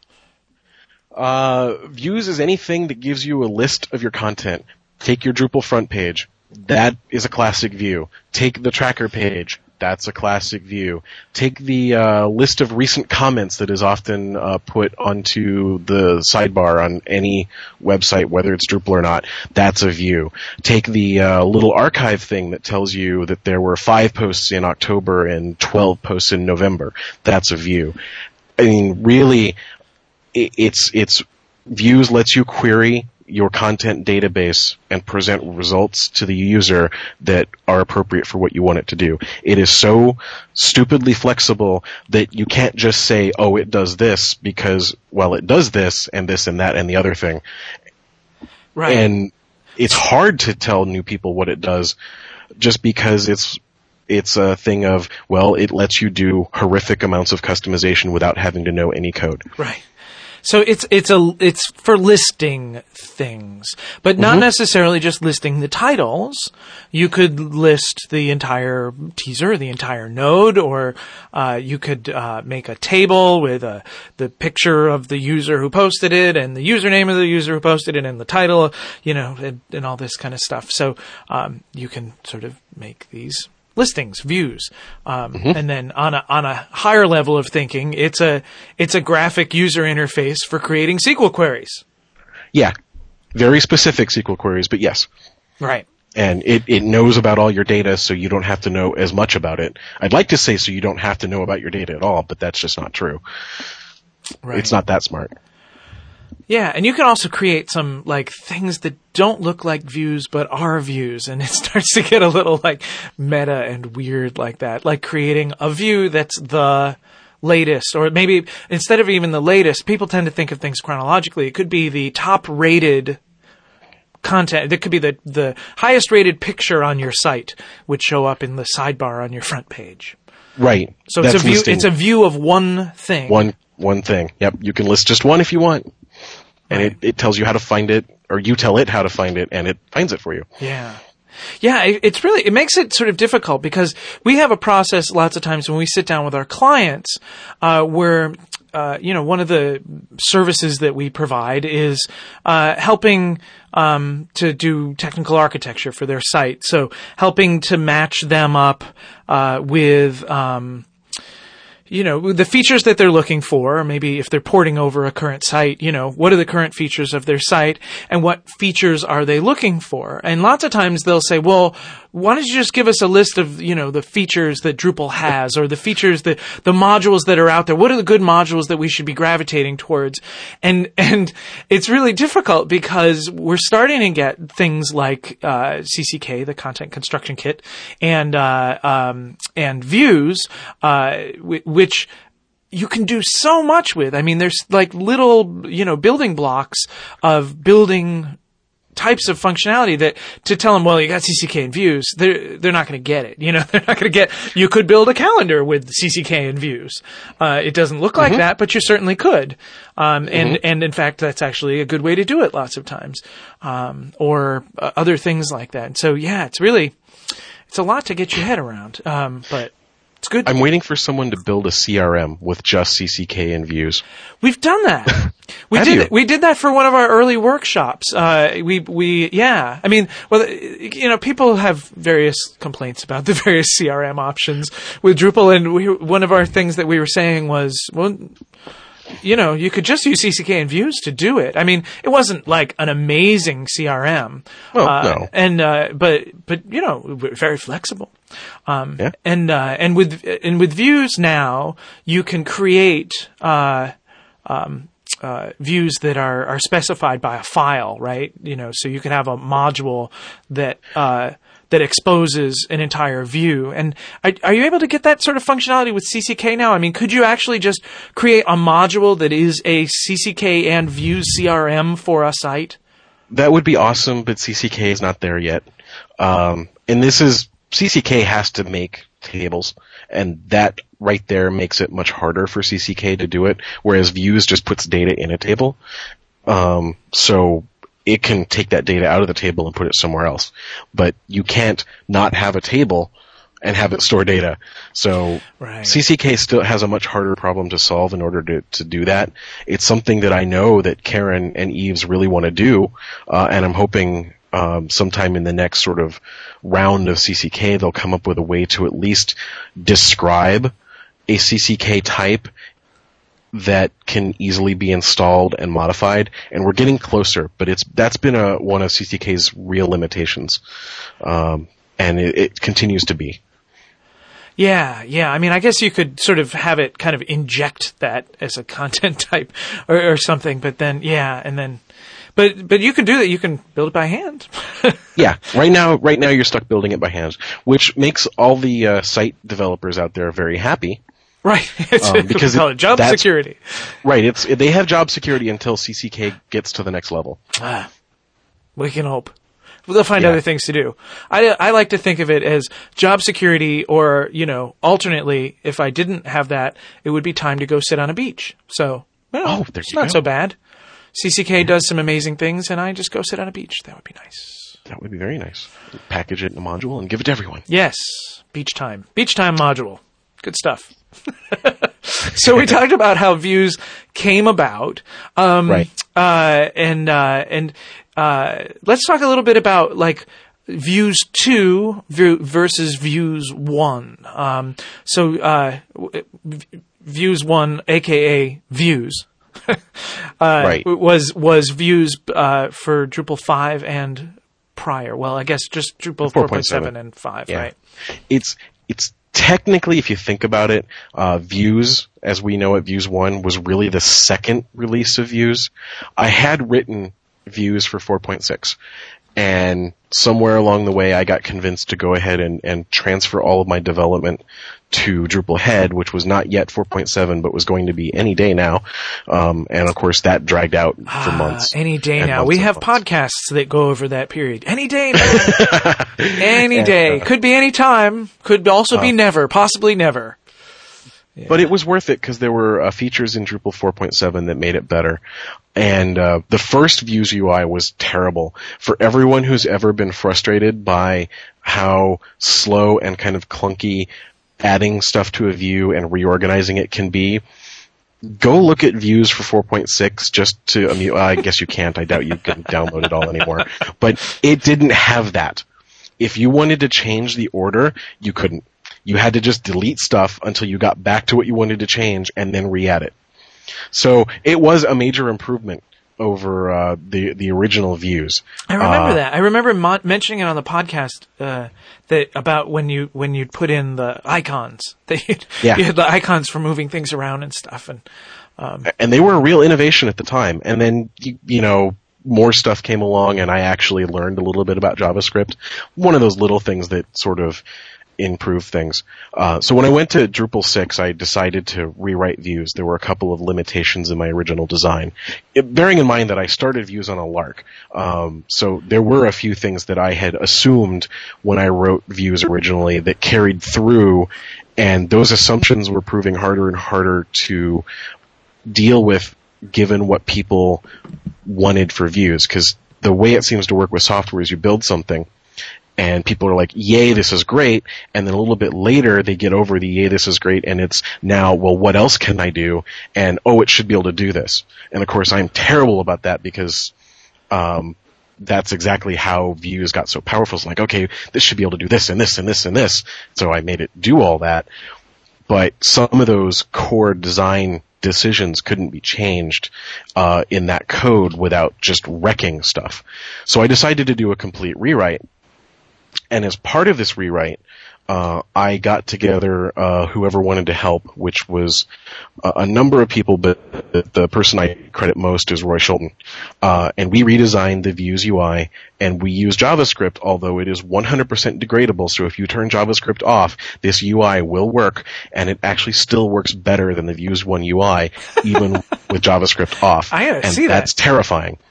Uh, views is anything that gives you a list of your content. Take your Drupal front page. That is a classic view. Take the tracker page. That's a classic view. Take the uh, list of recent comments that is often uh, put onto the sidebar on any website, whether it's Drupal or not. That's a view. Take the uh, little archive thing that tells you that there were five posts in October and twelve posts in November. That's a view. I mean, really, it, it's it's views lets you query your content database and present results to the user that are appropriate for what you want it to do. It is so stupidly flexible that you can't just say, oh, it does this because, well, it does this and this and that and the other thing. Right. And it's hard to tell new people what it does just because it's it's a thing of, well, it lets you do horrific amounts of customization without having to know any code. Right. So it's it's a it's for listing things, but not mm-hmm. necessarily just listing the titles. You could list the entire teaser, the entire node, or uh, you could uh, make a table with a, the picture of the user who posted it and the username of the user who posted it and the title, you know, and, and all this kind of stuff. So um, you can sort of make these listings, views, um, mm-hmm. and then on a on a higher level of thinking, it's a it's a graphic user interface for creating S Q L queries. Yeah, very specific S Q L queries, but yes, right. And it it knows about all your data, so you don't have to know as much about it. I'd like to say so you don't have to know about your data at all, but that's just not true. Right. It's not that smart. Yeah, and you can also create some like things that don't look like views but are views, and it starts to get a little like meta and weird like that. Like creating a view that's the latest, or maybe instead of even the latest, people tend to think of things chronologically. It could be the top rated content. It could be the the highest rated picture on your site would show up in the sidebar on your front page. Right. So it's a view. It's a view of one thing. One one thing. Yep. You can list just one if you want. And it, it tells you how to find it, or you tell it how to find it, and it finds it for you. Yeah. Yeah, it, it's really, it makes it sort of difficult because we have a process lots of times when we sit down with our clients, uh, where, uh, you know, one of the services that we provide is, uh, helping, um, to do technical architecture for their site. So helping to match them up, uh, with, um, you know, the features that they're looking for, or maybe if they're porting over a current site, you know, what are the current features of their site and what features are they looking for? And lots of times they'll say, well, why don't you just give us a list of, you know, the features that Drupal has, or the features that, the modules that are out there? What are the good modules that we should be gravitating towards? And, and it's really difficult because we're starting to get things like, uh, C C K, the Content Construction Kit, and, uh, um, and views, uh, w- which you can do so much with. I mean, there's like little, you know, building blocks of building types of functionality that to tell them, well, you got C C K and views, they're, they're not going to get it. You know, they're not going to get, you could build a calendar with C C K and views. Uh, it doesn't look like mm-hmm. that, but you certainly could. Um, and, mm-hmm. and in fact, that's actually a good way to do it lots of times. Um, or uh, other things like that. And so, yeah, it's really, it's a lot to get your head around. Um, but it's good. I'm waiting for someone to build a C R M with just C C K and views. We've done that. We Have did. you? We did that for one of our early workshops. Uh, we we yeah. I mean, well, you know, people have various complaints about the various C R M options with Drupal, and we, one of our things that we were saying was, well, you know, you could just use C C K and views to do it. I mean, it wasn't like an amazing C R M. Well, uh, no. And uh, but but you know, very flexible. Um, yeah. And uh, and with and with views now, you can create uh, um, uh, views that are are specified by a file, right? You know, so you can have a module that. Uh, that exposes an entire view. And are, are you able to get that sort of functionality with C C K now? I mean, could you actually just create a module that is a C C K and views C R M for a site? That would be awesome, but C C K is not there yet. Um, and this is, C C K has to make tables, and that right there makes it much harder for C C K to do it, whereas views just puts data in a table. Um, so it can take that data out of the table and put it somewhere else. But you can't not have a table and have it store data. So right. C C K still has a much harder problem to solve in order to, to do that. It's something that I know that Karen and Yves really want to do, uh, and I'm hoping um, sometime in the next sort of round of C C K they'll come up with a way to at least describe a C C K type that can easily be installed and modified, and we're getting closer, but it's that's been a one of C C K's real limitations, um, and it, it continues to be. Yeah, yeah. I mean, I guess you could sort of have it kind of inject that as a content type or, or something, but then, yeah, and then, but but you can do that. You can build it by hand. Yeah, right now, right now you're stuck building it by hand, which makes all the uh, site developers out there very happy. Right, it's, um, because we call it job security. Right, it's they have job security until C C K gets to the next level. Ah, we can hope. They'll find yeah. other things to do. I I like to think of it as job security, or you know, alternately, if I didn't have that, it would be time to go sit on a beach. So, well, oh, there it's you not go. so bad. C C K does some amazing things, and I just go sit on a beach. That would be nice. That would be very nice. Package it in a module and give it to everyone. Yes, beach time, beach time module, good stuff. So we talked about how views came about, um, right? Uh, and uh, and uh, let's talk a little bit about like views two versus views one. Um, so uh, views one, aka views, uh, right. was was views uh, for Drupal five and prior. Well, I guess just Drupal four point seven and five, yeah. right? It's it's. technically, if you think about it, uh, Views, as we know it, Views one, was really the second release of Views. I had written Views for four point six, and somewhere along the way I got convinced to go ahead and, and transfer all of my development to Drupal Head, which was not yet four point seven, but was going to be any day now. Um, and of course that dragged out for ah, months. Any day now. We have months. podcasts that go over that period. Any day now. Any day. Could be any time. Could also be uh, never. Possibly never. Yeah. But it was worth it because there were uh, features in Drupal four point seven that made it better. And uh, the first Views U I was terrible. For everyone who's ever been frustrated by how slow and kind of clunky adding stuff to a view and reorganizing it can be, go look at Views for four point six just to, I mean, well, I guess you can't. I doubt you can download it all anymore. But it didn't have that. If you wanted to change the order, you couldn't. You had to just delete stuff until you got back to what you wanted to change and then re-add it. So it was a major improvement over uh, the the original Views. I remember uh, that. I remember mo- mentioning it on the podcast uh, that about when you when you'd put in the icons. That you'd, yeah. you had the icons for moving things around and stuff, and um, and they were a real innovation at the time. And then you, you know. more stuff came along, and I actually learned a little bit about JavaScript. One of those little things that sort of improve things. Uh, so when I went to Drupal six, I decided to rewrite Views. There were a couple of limitations in my original design. It, bearing in mind that I started Views on a lark. Um, so there were a few things that I had assumed when I wrote Views originally that carried through, and those assumptions were proving harder and harder to deal with given what people wanted for Views. Because the way it seems to work with software is you build something, and people are like, yay, this is great. And then a little bit later, they get over the yay, this is great. And it's now, well, what else can I do? And, oh, it should be able to do this. And of course, I'm terrible about that because, um, that's exactly how Views got so powerful. It's like, okay, this should be able to do this and this and this and this. So I made it do all that. But some of those core design decisions couldn't be changed uh, in that code without just wrecking stuff. So I decided to do a complete rewrite. And as part of this rewrite, uh, I got together uh, whoever wanted to help, which was a, a number of people, but the person I credit most is Roy Schulten. Uh, and we redesigned the Views U I, and we use JavaScript, although it is one hundred percent degradable. So if you turn JavaScript off, this U I will work, and it actually still works better than the Views one U I, even with JavaScript off. I gotta and see that. That's terrifying.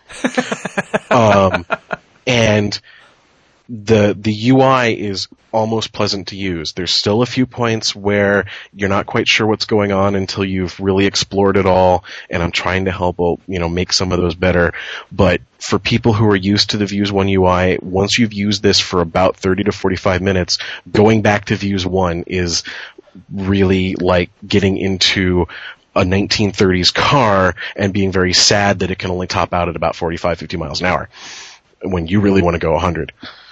um, and the the U I is almost pleasant to use. There's still a few points where you're not quite sure what's going on until you've really explored it all, and I'm trying to help, you know, make some of those better. But for people who are used to the Views one U I, once you've used this for about thirty to forty-five minutes, going back to Views one is really like getting into a nineteen thirties car and being very sad that it can only top out at about forty-five, fifty miles an hour when you really want to go one hundred.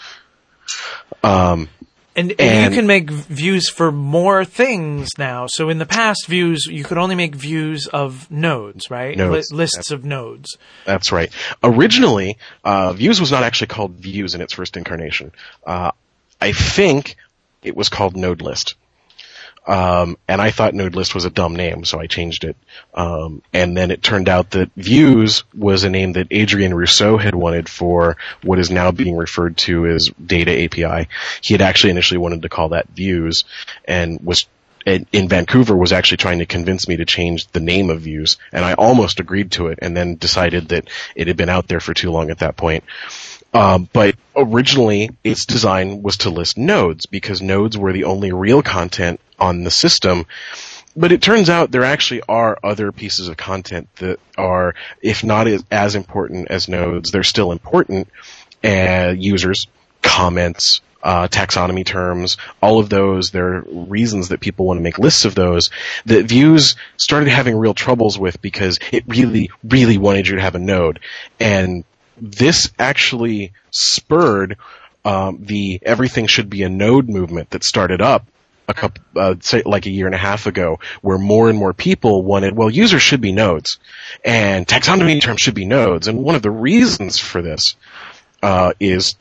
Um, and, and, and you can make views for more things now. So in the past, Views, you could only make views of nodes, right? Nodes. Li- lists of nodes. That's right. Originally, uh, Views was not actually called Views in its first incarnation. Uh, I think it was called Node List. Um, and I thought Node List was a dumb name, so I changed it. Um, and then it turned out that Views was a name that Adrien Rousseau had wanted for what is now being referred to as Data A P I. He had actually initially wanted to call that Views, and was in Vancouver was actually trying to convince me to change the name of Views, and I almost agreed to it, and then decided that it had been out there for too long at that point. Um, but originally, its design was to list nodes, because nodes were the only real content on the system. But it turns out there actually are other pieces of content that are, if not as, as important as nodes, they're still important. Uh, users, comments, uh, taxonomy terms, all of those, there are reasons that people want to make lists of those that Views started having real troubles with, because it really, really wanted you to have a node. And this actually spurred um, the everything should be a node movement that started up a couple, uh, say like a year and a half ago, where more and more people wanted, well, users should be nodes, and taxonomy terms should be nodes. And one of the reasons for this uh, is that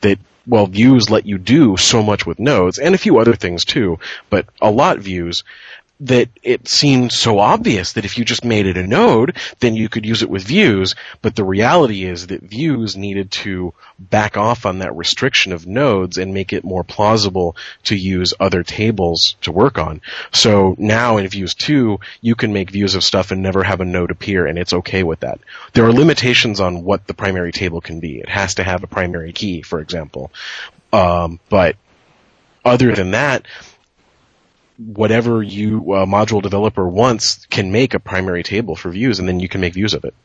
well, views let you do so much with nodes, and a few other things too, but a lot views, that it seemed so obvious that if you just made it a node, then you could use it with views, but the reality is that views needed to back off on that restriction of nodes and make it more plausible to use other tables to work on. So now in Views two, you can make views of stuff and never have a node appear, and it's okay with that. There are limitations on what the primary table can be. It has to have a primary key, for example. Um, but other than that, whatever you uh, module developer wants can make a primary table for views, and then you can make views of it.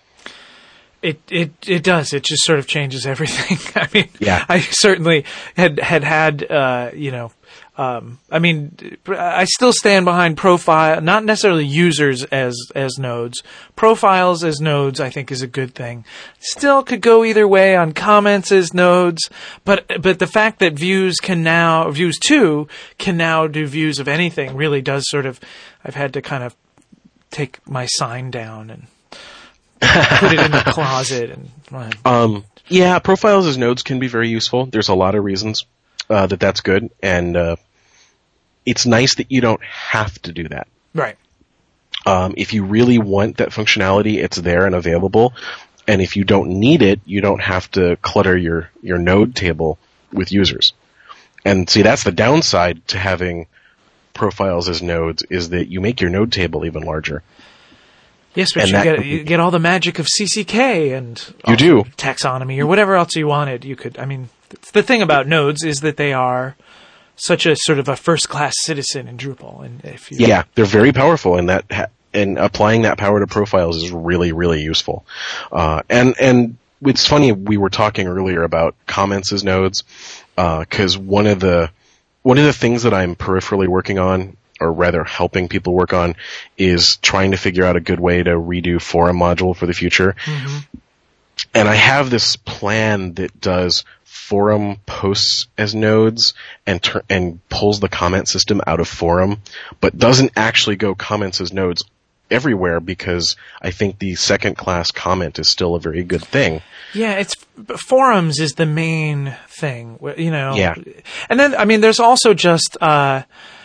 It it it does. It just sort of changes everything. I mean, yeah. I certainly had had had uh, you know. Um, I mean, I still stand behind profile, not necessarily users as as nodes. Profiles as nodes, I think, is a good thing. Still could go either way on comments as nodes, but but the fact that views can now views two can now do views of anything really does sort of. I've had to kind of take my sign down and put it in the closet and. Well, um, yeah, profiles as nodes can be very useful. There's a lot of reasons uh, that that's good, and uh, it's nice that you don't have to do that. Right. Um, if you really want that functionality, it's there and available. And if you don't need it, you don't have to clutter your, your node table with users. And see, that's the downside to having profiles as nodes, is that you make your node table even larger. Yes, but and you that, get you get all the magic of C C K and you do taxonomy or whatever else you wanted. You could, I mean, the thing about nodes is that they are such a sort of a first-class citizen in Drupal, and if you yeah, they're very powerful, and that and applying that power to profiles is really, really useful. Uh, and and it's funny, we were talking earlier about comments as nodes, because uh, one of the one of the things that I'm peripherally working on, or rather helping people work on, is trying to figure out a good way to redo forum module for the future. Mm-hmm. And I have this plan that does forum posts as nodes and ter- and pulls the comment system out of forum, but doesn't actually go comments as nodes everywhere, because I think the second class comment is still a very good thing. Yeah, it's forums is the main thing, you know. Yeah. And then, I mean, there's also just, uh,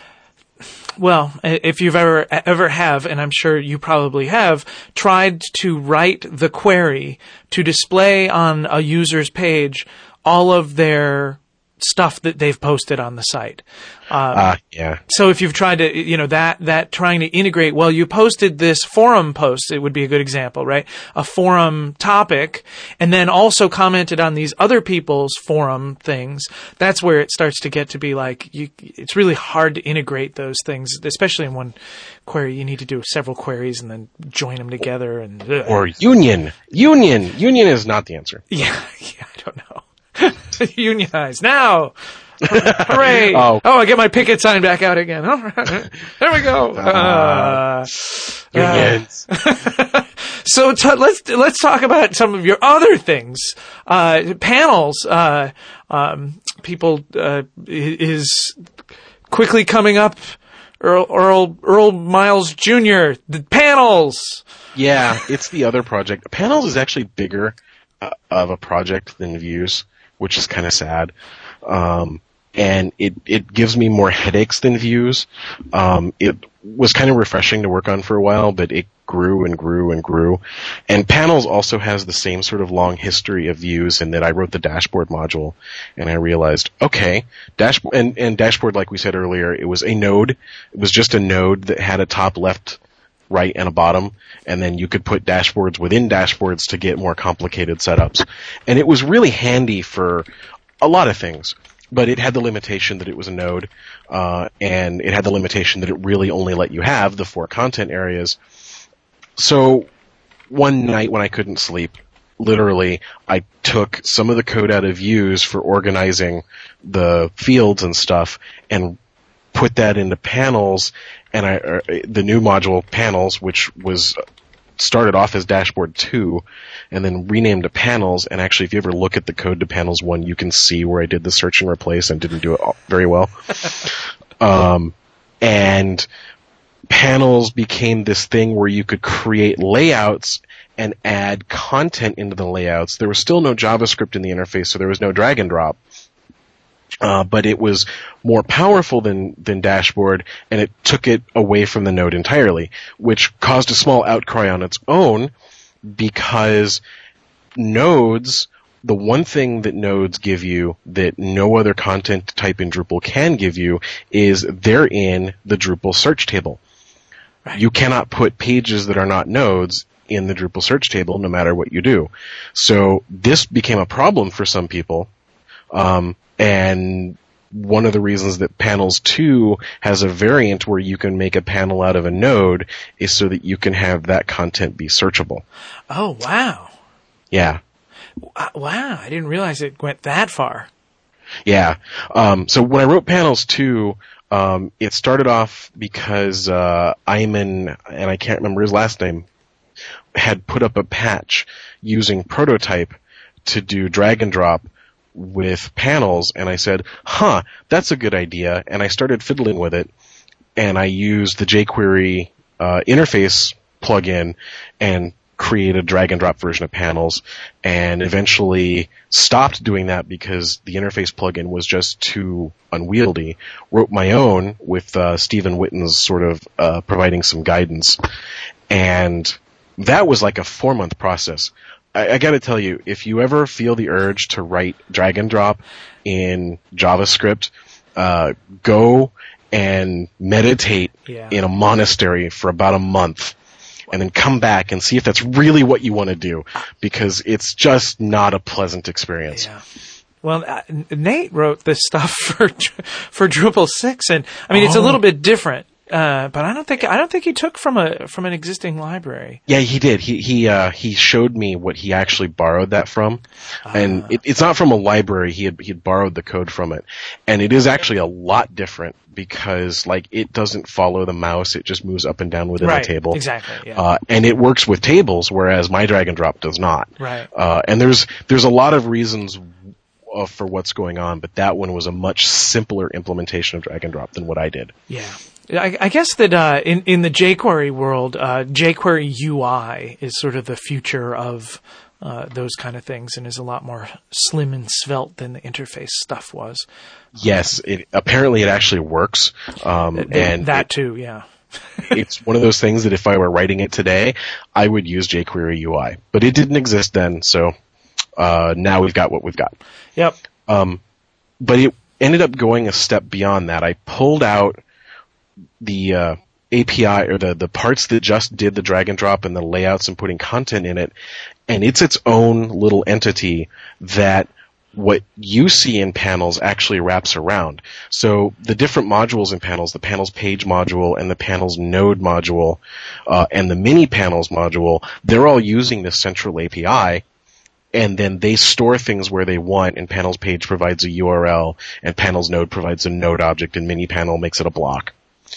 well, if you've ever, ever have, and I'm sure you probably have, tried to write the query to display on a user's page all of their stuff that they've posted on the site. Um, uh, yeah. So if you've tried to, you know, that, that trying to integrate, well, you posted this forum post, it would be a good example, right? A forum topic, and then also commented on these other people's forum things. That's where it starts to get to be like, you, it's really hard to integrate those things, especially in one query. You need to do several queries and then join them together and, ugh. Or union. Union. Union is not the answer. Yeah. Yeah. I don't know. Unionize now. Hooray! oh. oh, I get my picket sign back out again. All right. There we go. Uh, unions. Uh, so t- let's let's talk about some of your other things. Uh, panels. Uh, um, people uh, is quickly coming up. Earl Earl Earl Miles Junior The panels. Yeah, it's the other project. Panels is actually bigger uh, of a project than Views, which is kind of sad. Um, and it, it gives me more headaches than Views. Um, it was kind of refreshing to work on for a while, but it grew and grew and grew. And Panels also has the same sort of long history of Views, in that I wrote the dashboard module and I realized, okay, dashboard, and, and dashboard, like we said earlier, it was a node. It was just a node that had a top, left, right, and a bottom, and then you could put dashboards within dashboards to get more complicated setups. And it was really handy for a lot of things, but it had the limitation that it was a node, uh, and it had the limitation that it really only let you have the four content areas. So one night when I couldn't sleep, literally, I took some of the code out of Views for organizing the fields and stuff and put that into Panels, and I, uh, the new module Panels, which was started off as Dashboard two and then renamed to Panels. And actually, if you ever look at the code to Panels one, you can see where I did the search and replace and didn't do it very well. um, and Panels became this thing where you could create layouts and add content into the layouts. There was still no JavaScript in the interface, so there was no drag and drop. Uh, but it was more powerful than, than Dashboard, and it took it away from the Node entirely, which caused a small outcry on its own, because nodes, the one thing that nodes give you that no other content type in Drupal can give you is they're in the Drupal search table. Right. You cannot put pages that are not nodes in the Drupal search table no matter what you do. So this became a problem for some people. Um, and one of the reasons that Panels two has a variant where you can make a panel out of a node is so that you can have that content be searchable. Oh, wow. Yeah. Wow, I didn't realize it went that far. Yeah. Um, so when I wrote Panels two, um, it started off because uh, Ayman, and I can't remember his last name, had put up a patch using Prototype to do drag and drop with panels, and I said, huh, that's a good idea, and I started fiddling with it, and I used the jQuery uh, interface plugin and created a drag and drop version of panels, and eventually stopped doing that because the interface plugin was just too unwieldy. Wrote my own with uh, Stephen Witten's sort of uh, providing some guidance, and that was like a four-month process. I, I gotta tell you, if you ever feel the urge to write drag and drop in JavaScript, uh, go and meditate yeah. in a monastery for about a month, and then come back and see if that's really what you want to do, because it's just not a pleasant experience. Yeah. Well, uh, Nate wrote this stuff for for Drupal six, and I mean, oh. it's a little bit different. Uh, but I don't think I don't think he took from a from an existing library. Yeah, he did. He he uh, he showed me what he actually borrowed that from, uh. and it, it's not from a library. He had he had borrowed the code from it, and it is actually a lot different because like it doesn't follow the mouse; it just moves up and down within right, the table. Exactly. Yeah. Uh, and it works with tables, whereas my drag and drop does not. Right. Uh, and there's there's a lot of reasons uh, for what's going on, but that one was a much simpler implementation of drag and drop than what I did. Yeah. I, I guess that uh, in in the jQuery world, uh, jQuery U I is sort of the future of uh, those kind of things, and is a lot more slim and svelte than the interface stuff was. Yes, it, apparently it actually works, um, Th- and that it, too, yeah. It's one of those things that if I were writing it today, I would use jQuery U I, but it didn't exist then, so uh, now we've got what we've got. Yep. Um, but it ended up going a step beyond that. I pulled out the uh, A P I or the, the parts that just did the drag and drop and the layouts and putting content in it, and it's its own little entity that what you see in Panels actually wraps around. So the different modules in Panels, the Panels page module and the Panels node module uh, and the mini Panels module, they're all using this central A P I, and then they store things where they want, and Panels page provides a U R L, and Panels node provides a node object, and mini panel makes it a block.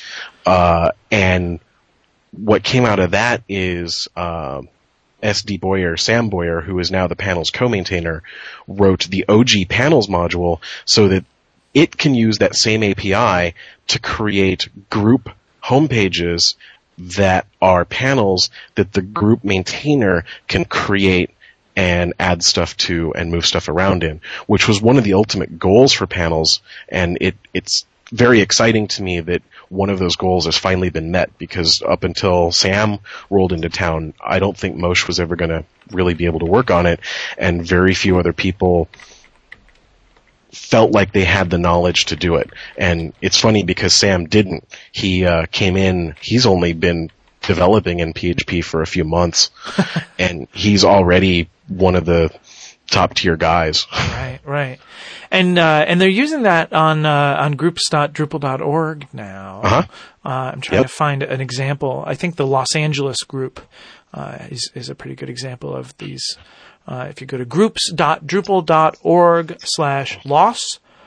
Uh, and what came out of that is, uh, S D Boyer, Sam Boyer, who is now the Panels co-maintainer, wrote the O G Panels module so that it can use that same A P I to create group homepages that are panels that the group maintainer can create and add stuff to and move stuff around in, which was one of the ultimate goals for Panels, and it, it's very exciting to me that one of those goals has finally been met, because up until Sam rolled into town, I don't think Moshe was ever going to really be able to work on it, and very few other people felt like they had the knowledge to do it. And it's funny because Sam didn't. He uh, came in, he's only been developing in P H P for a few months, and he's already one of the top tier guys. Right, right. And uh, and they're using that on uh, on groups dot drupal dot org now. Uh-huh. Uh, I'm trying Yep. to find an example. I think the Los Angeles group uh, is is a pretty good example of these. Uh, if you go to groups dot drupal dot org slash Los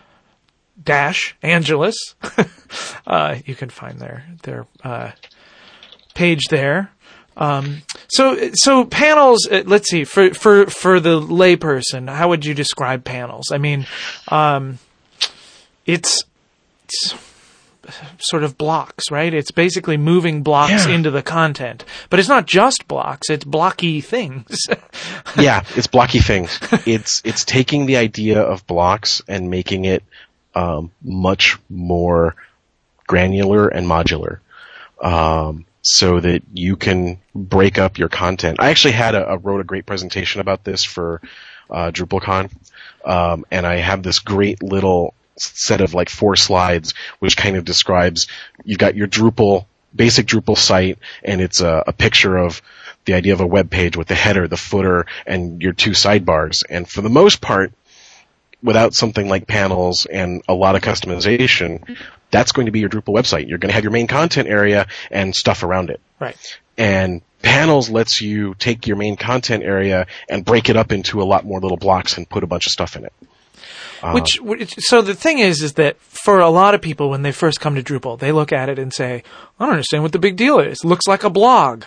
dash Angeles, uh, you can find their their uh, page there. Um, so, so Panels, uh, let's see, for, for, for the layperson, how would you describe Panels? I mean, um, it's, it's sort of blocks, right? It's basically moving blocks Yeah. into the content, but it's not just blocks, it's blocky things. Yeah, it's blocky things. It's, it's taking the idea of blocks and making it um, much more granular and modular, um, so that you can break up your content. I actually had a, a wrote a great presentation about this for uh, DrupalCon, um, and I have this great little set of like four slides, which kind of describes, you've got your Drupal, basic Drupal site, and it's a, a picture of the idea of a web page with the header, the footer, and your two sidebars. And for the most part, without something like panels and a lot of customization, that's going to be your Drupal website. You're going to have your main content area and stuff around it. Right. And panels lets you take your main content area and break it up into a lot more little blocks and put a bunch of stuff in it. Uh, Which, which, so the thing is, is that for a lot of people, when they first come to Drupal, they look at it and say, I don't understand what the big deal is. It looks like a blog.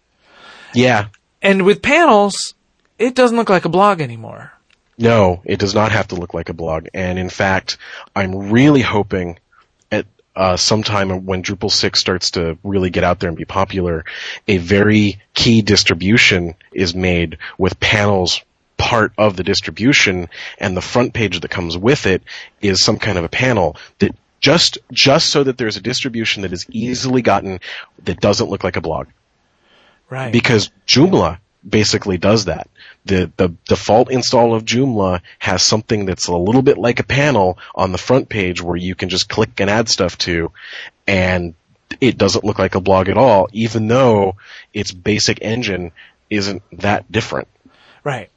Yeah. And with panels, it doesn't look like a blog anymore. No, it does not have to look like a blog. And in fact, I'm really hoping at uh, sometime when Drupal six starts to really get out there and be popular, a very key distribution is made with panels part of the distribution, and the front page that comes with it is some kind of a panel that just just so that there's a distribution that is easily gotten that doesn't look like a blog. Right. Because Joomla basically does that. The the default install of Joomla has something that's a little bit like a panel on the front page where you can just click and add stuff to, and it doesn't look like a blog at all, even though its basic engine isn't that different. Right.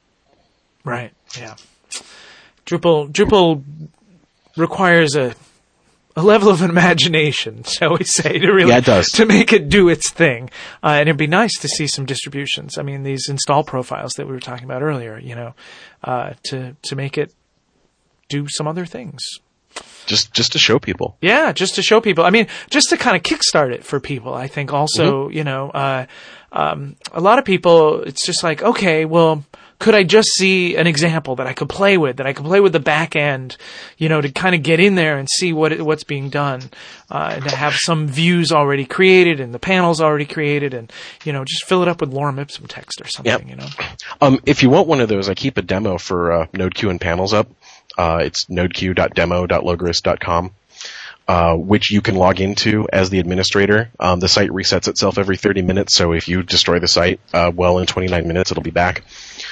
Right. Yeah. Drupal Drupal requires a a level of imagination, shall we say, to really yeah, it does. to make it do its thing. Uh, and it'd be nice to see some distributions. I mean, these install profiles that we were talking about earlier, you know, uh, to to make it do some other things. Just just to show people. Yeah, just to show people. I mean, just to kind of kickstart it for people. I think also, mm-hmm. you know, uh, um, a lot of people, it's just like, okay, well, could I just see an example that I could play with, that I could play with the back end, you know, to kind of get in there and see what it, what's being done, uh, and to have some views already created and the panels already created, and, you know, just fill it up with lorem ipsum text or something, yep. you know. Um, if you want one of those, I keep a demo for uh, NodeQ and panels up. Uh, it's nodeq dot demo dot logris dot com. Uh, which you can log into as the administrator. Um, the site resets itself every thirty minutes, so if you destroy the site, uh, well, in twenty-nine minutes it'll be back,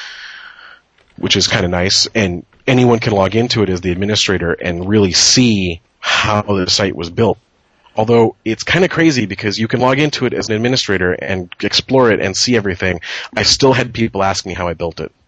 which is kind of nice. And anyone can log into it as the administrator and really see how the site was built. Although it's kind of crazy because you can log into it as an administrator and explore it and see everything. I still had people ask me how I built it.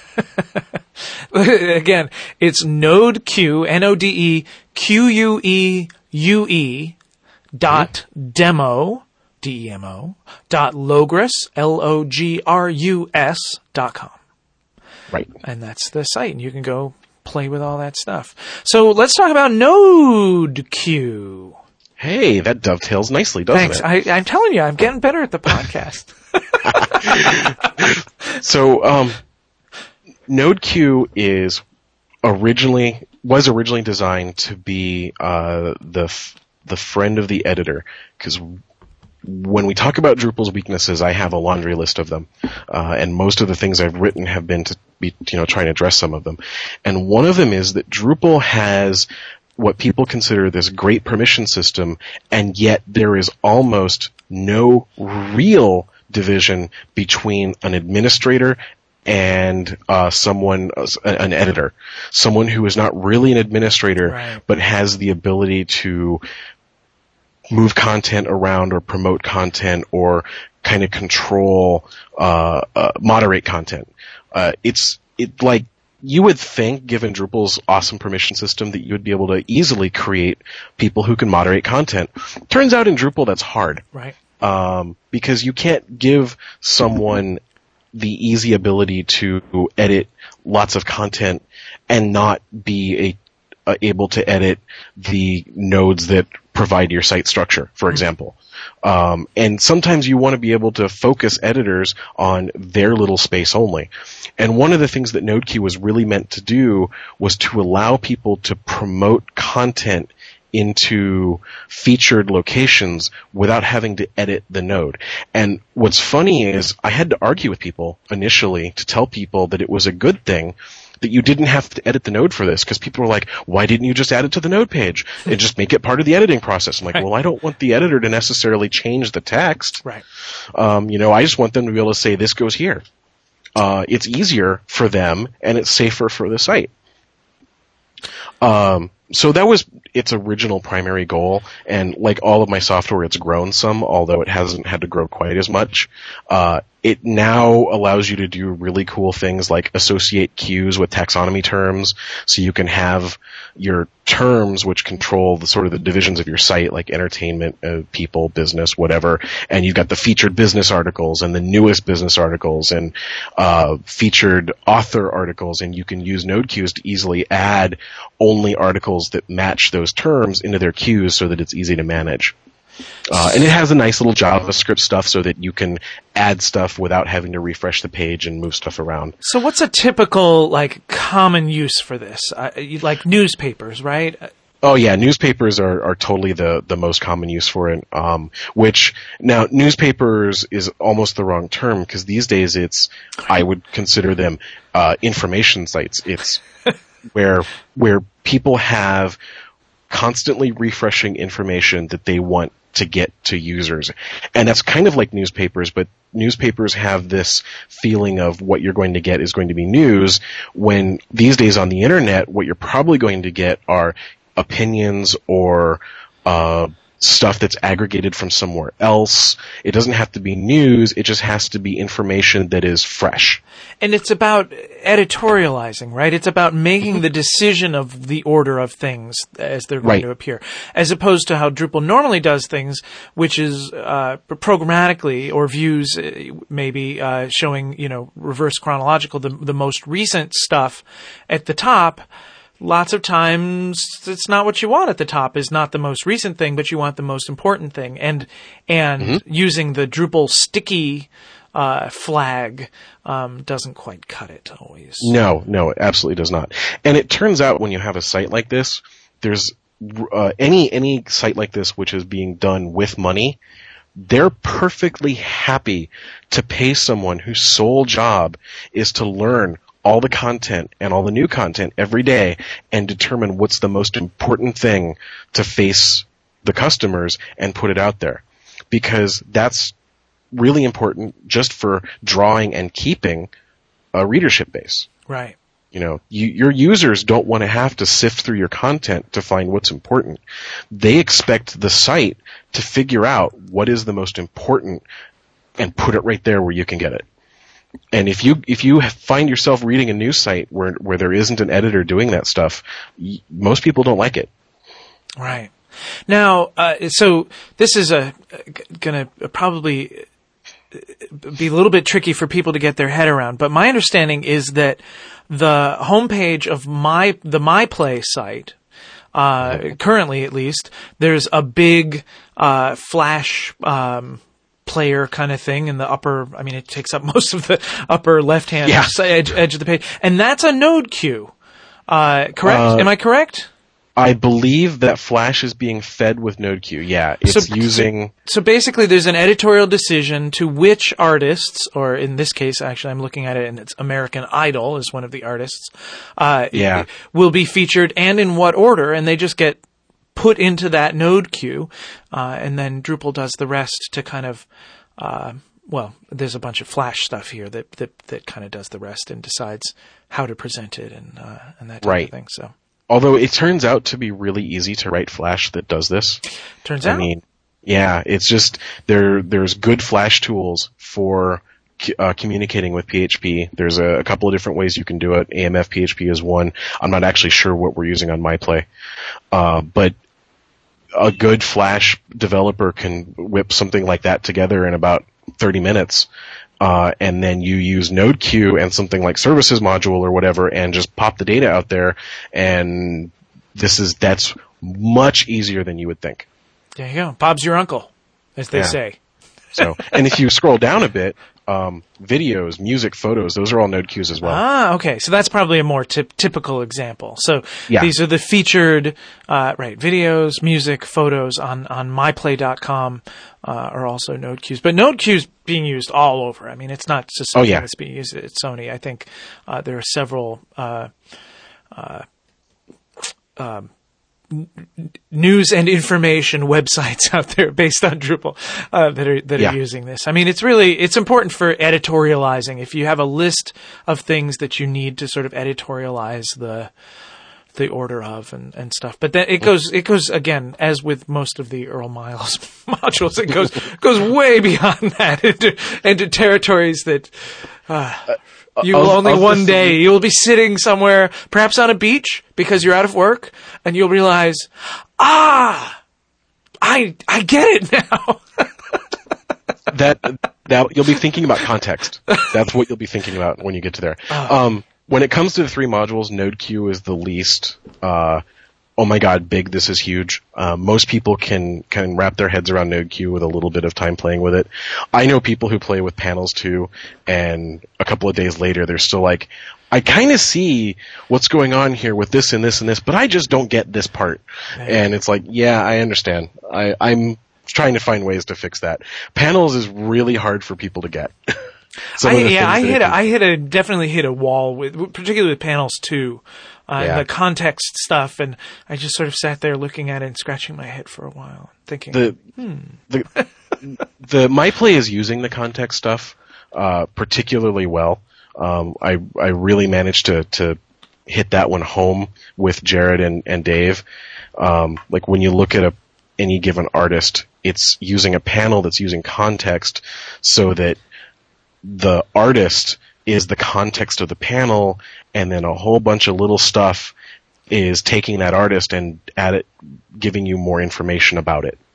Again, it's NodeQ, N O D E Q U E U E dot demo, D E M O, dot logrus, L O G R U S dot com. Right. And that's the site, and you can go play with all that stuff. So let's talk about NodeQ. Hey, that dovetails nicely, doesn't Thanks. it? Thanks. I'm telling you, I'm getting better at the podcast. So, um, NodeQ is originally was originally designed to be uh, the f- the friend of the editor, because when we talk about Drupal's weaknesses, I have a laundry list of them, uh, and most of the things I've written have been to be, you know, trying to address some of them. And one of them is that Drupal has what people consider this great permission system, and yet there is almost no real division between an administrator and uh, someone, uh, an editor, someone who is not really an administrator, right, but has the ability to move content around or promote content or kind of control, uh, uh, moderate content. Uh, it's, it like, you would think, given Drupal's awesome permission system, that you would be able to easily create people who can moderate content. Turns out in Drupal that's hard. Right. Um, because you can't give someone the easy ability to edit lots of content and not be a, uh, able to edit the nodes that provide your site structure, for example. Um, and sometimes you want to be able to focus editors on their little space only. And one of the things that NodeQ was really meant to do was to allow people to promote content into featured locations without having to edit the node. And what's funny is I had to argue with people initially to tell people that it was a good thing that you didn't have to edit the node for this, because people were like, why didn't you just add it to the node page and just make it part of the editing process? I'm like, right. well, I don't want the editor to necessarily change the text. Right. Um, you know, I just want them to be able to say, this goes here. Uh, it's easier for them, and it's safer for the site. Um, so that was its original primary goal, and like all of my software, it's grown some, although it hasn't had to grow quite as much. Uh, it now allows you to do really cool things like associate queues with taxonomy terms, so you can have your terms which control the sort of the divisions of your site, like entertainment, uh, people, business, whatever, and you've got the featured business articles and the newest business articles and uh, featured author articles, and you can use node queues to easily add only articles that match those terms into their queues so that it's easy to manage. Uh, and it has a nice little JavaScript stuff so that you can add stuff without having to refresh the page and move stuff around. So what's a typical, like, common use for this? Uh, you- like newspapers, right? Oh yeah, newspapers are, are totally the, the most common use for it. Um, which now newspapers is almost the wrong term, because these days it's, I would consider them uh, information sites. It's where where people have constantly refreshing information that they want to get to users. And that's kind of like newspapers, but newspapers have this feeling of what you're going to get is going to be news, when these days on the internet, what you're probably going to get are opinions or uh stuff that's aggregated from somewhere else. It doesn't have to be news, it just has to be information that is fresh. And it's about editorializing, right? It's about making the decision of the order of things as they're going Right. to appear, as opposed to how Drupal normally does things, which is uh, programmatically, or views uh, maybe uh, showing, you know, reverse chronological, the, the most recent stuff at the top. Lots of times it's not what you want at the top, is not the most recent thing, but you want the most important thing. And and Mm-hmm. using the Drupal sticky uh, flag um, doesn't quite cut it always. No, no, it absolutely does not. And it turns out when you have a site like this, there's uh, any any site like this which is being done with money, they're perfectly happy to pay someone whose sole job is to learn all the content and all the new content every day and determine what's the most important thing to face the customers and put it out there. Because that's really important just for drawing and keeping a readership base. Right. You know, you, your users don't want to have to sift through your content to find what's important. They expect the site to figure out what is the most important and put it right there where you can get it. And if you if you find yourself reading a news site where where there isn't an editor doing that stuff, y- most people don't like it. Right. Now, uh, so this is a going to probably be a little bit tricky for people to get their head around, but my understanding is that the homepage of my the MyPlay site, uh, currently at least, there's a big uh, Flash um, player kind of thing in the upper. I mean, it takes up most of the upper left-hand Yeah. edge, edge of the page, and that's a node queue. Uh, correct? Uh, Am I correct? I believe that Flash is being fed with NodeQ. Yeah, it's So- using. So basically, there's an editorial decision to which artists, or in this case, actually, I'm looking at it, and it's American Idol is one of the artists, uh, Yeah. will be featured and in what order, and they just get put into that node queue, uh, and then Drupal does the rest to kind of, uh, well, there's a bunch of Flash stuff here that that, that kind of does the rest and decides how to present it and uh, and that type Right. of thing. So Although it turns out to be really easy to write Flash that does this. turns I out, mean, yeah, it's just there. There's good Flash tools for uh, communicating with P H P. There's a, a couple of different ways you can do it. A M F P H P is one. I'm not actually sure what we're using on MyPlay, uh, but a good Flash developer can whip something like that together in about thirty minutes. Uh, and then you use NodeQ and something like services module or whatever and just pop the data out there. And this is, that's much easier than you would think. there you go. Bob's your uncle, as they Yeah. say. So, and if you scroll down a bit, um, videos, music, photos, those are all node queues as well. Ah, okay. So that's probably a more tip- typical example. So Yeah. these are the featured, uh, right, videos, music, photos on, on my play dot com, uh, are also node queues. But node queues being used all over. I mean, it's not just something Oh, yeah. that's being used at Sony. I think, uh, there are several, uh, uh, um, news and information websites out there based on Drupal uh, that are that Yeah. are using this. I mean, it's really it's important for editorializing. If you have a list of things that you need to sort of editorialize the the order of and, and stuff, but then it goes it goes again, as with most of the Earl Miles modules, it goes goes way beyond that into into territories that. Uh, You will Of- only of the one three- day, you will be sitting somewhere, perhaps on a beach, because you're out of work, and you'll realize, ah, I I get it now. that that you'll be thinking about context. That's what you'll be thinking about when you get to there. Um, when it comes to the three modules, NodeQ is the least. Uh, oh my God, big! This is huge. Uh, most people can can wrap their heads around NodeQ with a little bit of time playing with it. I know people who play with panels too, and a couple of days later, they're still like, I kind of see what's going on here with this and this and this, but I just don't get this part. Right. And it's like, yeah, I understand. I, I'm trying to find ways to fix that. Panels is really hard for people to get. Some I, of the yeah, I things that hit it a, can- I hit a definitely hit a wall with, particularly with panels too, uh, Yeah. the context stuff, and I just sort of sat there looking at it and scratching my head for a while, thinking, the the the my play is using the context stuff uh, particularly well. Um, I I really managed to to hit that one home with Jared and and Dave. Um, like when you look at a any given artist, it's using a panel that's using context so that the artist is the context of the panel, and then a whole bunch of little stuff is taking that artist and add it, giving you more information about it.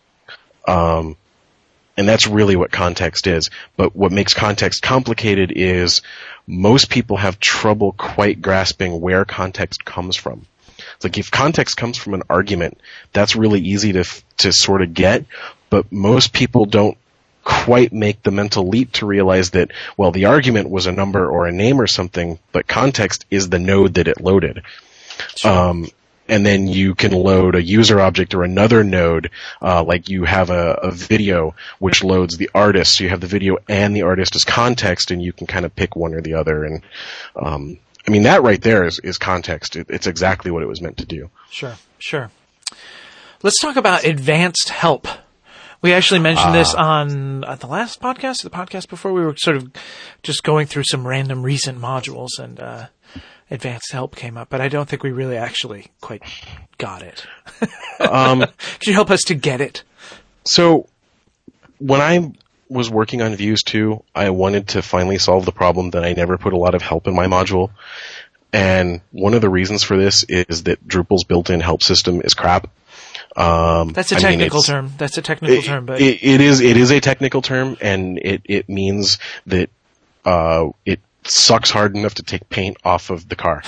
Um, and that's really what context is. But what makes context complicated is most people have trouble quite grasping where context comes from. It's like if context comes from an argument, that's really easy to to sort of get, but most people don't quite make the mental leap to realize that, well, the argument was a number or a name or something, but context is the node that it loaded. Sure. Um, and then you can load a user object or another node, uh, like you have a, a video which loads the artist. So you have the video and the artist as context, and you can kind of pick one or the other. And um, I mean, that right there is, is context. It, it's exactly what it was meant to do. Sure, sure. Let's talk about advanced help. We actually mentioned this on uh, the last podcast, the podcast before. We were sort of just going through some random recent modules, and uh, advanced help came up, but I don't think we really actually quite got it. Um, Could you help us to get it? So when I was working on Views two, I wanted to finally solve the problem that I never put a lot of help in my module. And one of the reasons for this is that Drupal's built-in help system is crap. Um, That's a I mean, technical it's- term. That's a technical It, term, but it, it is it is a technical term, and it, it means that uh, it sucks hard enough to take paint off of the car.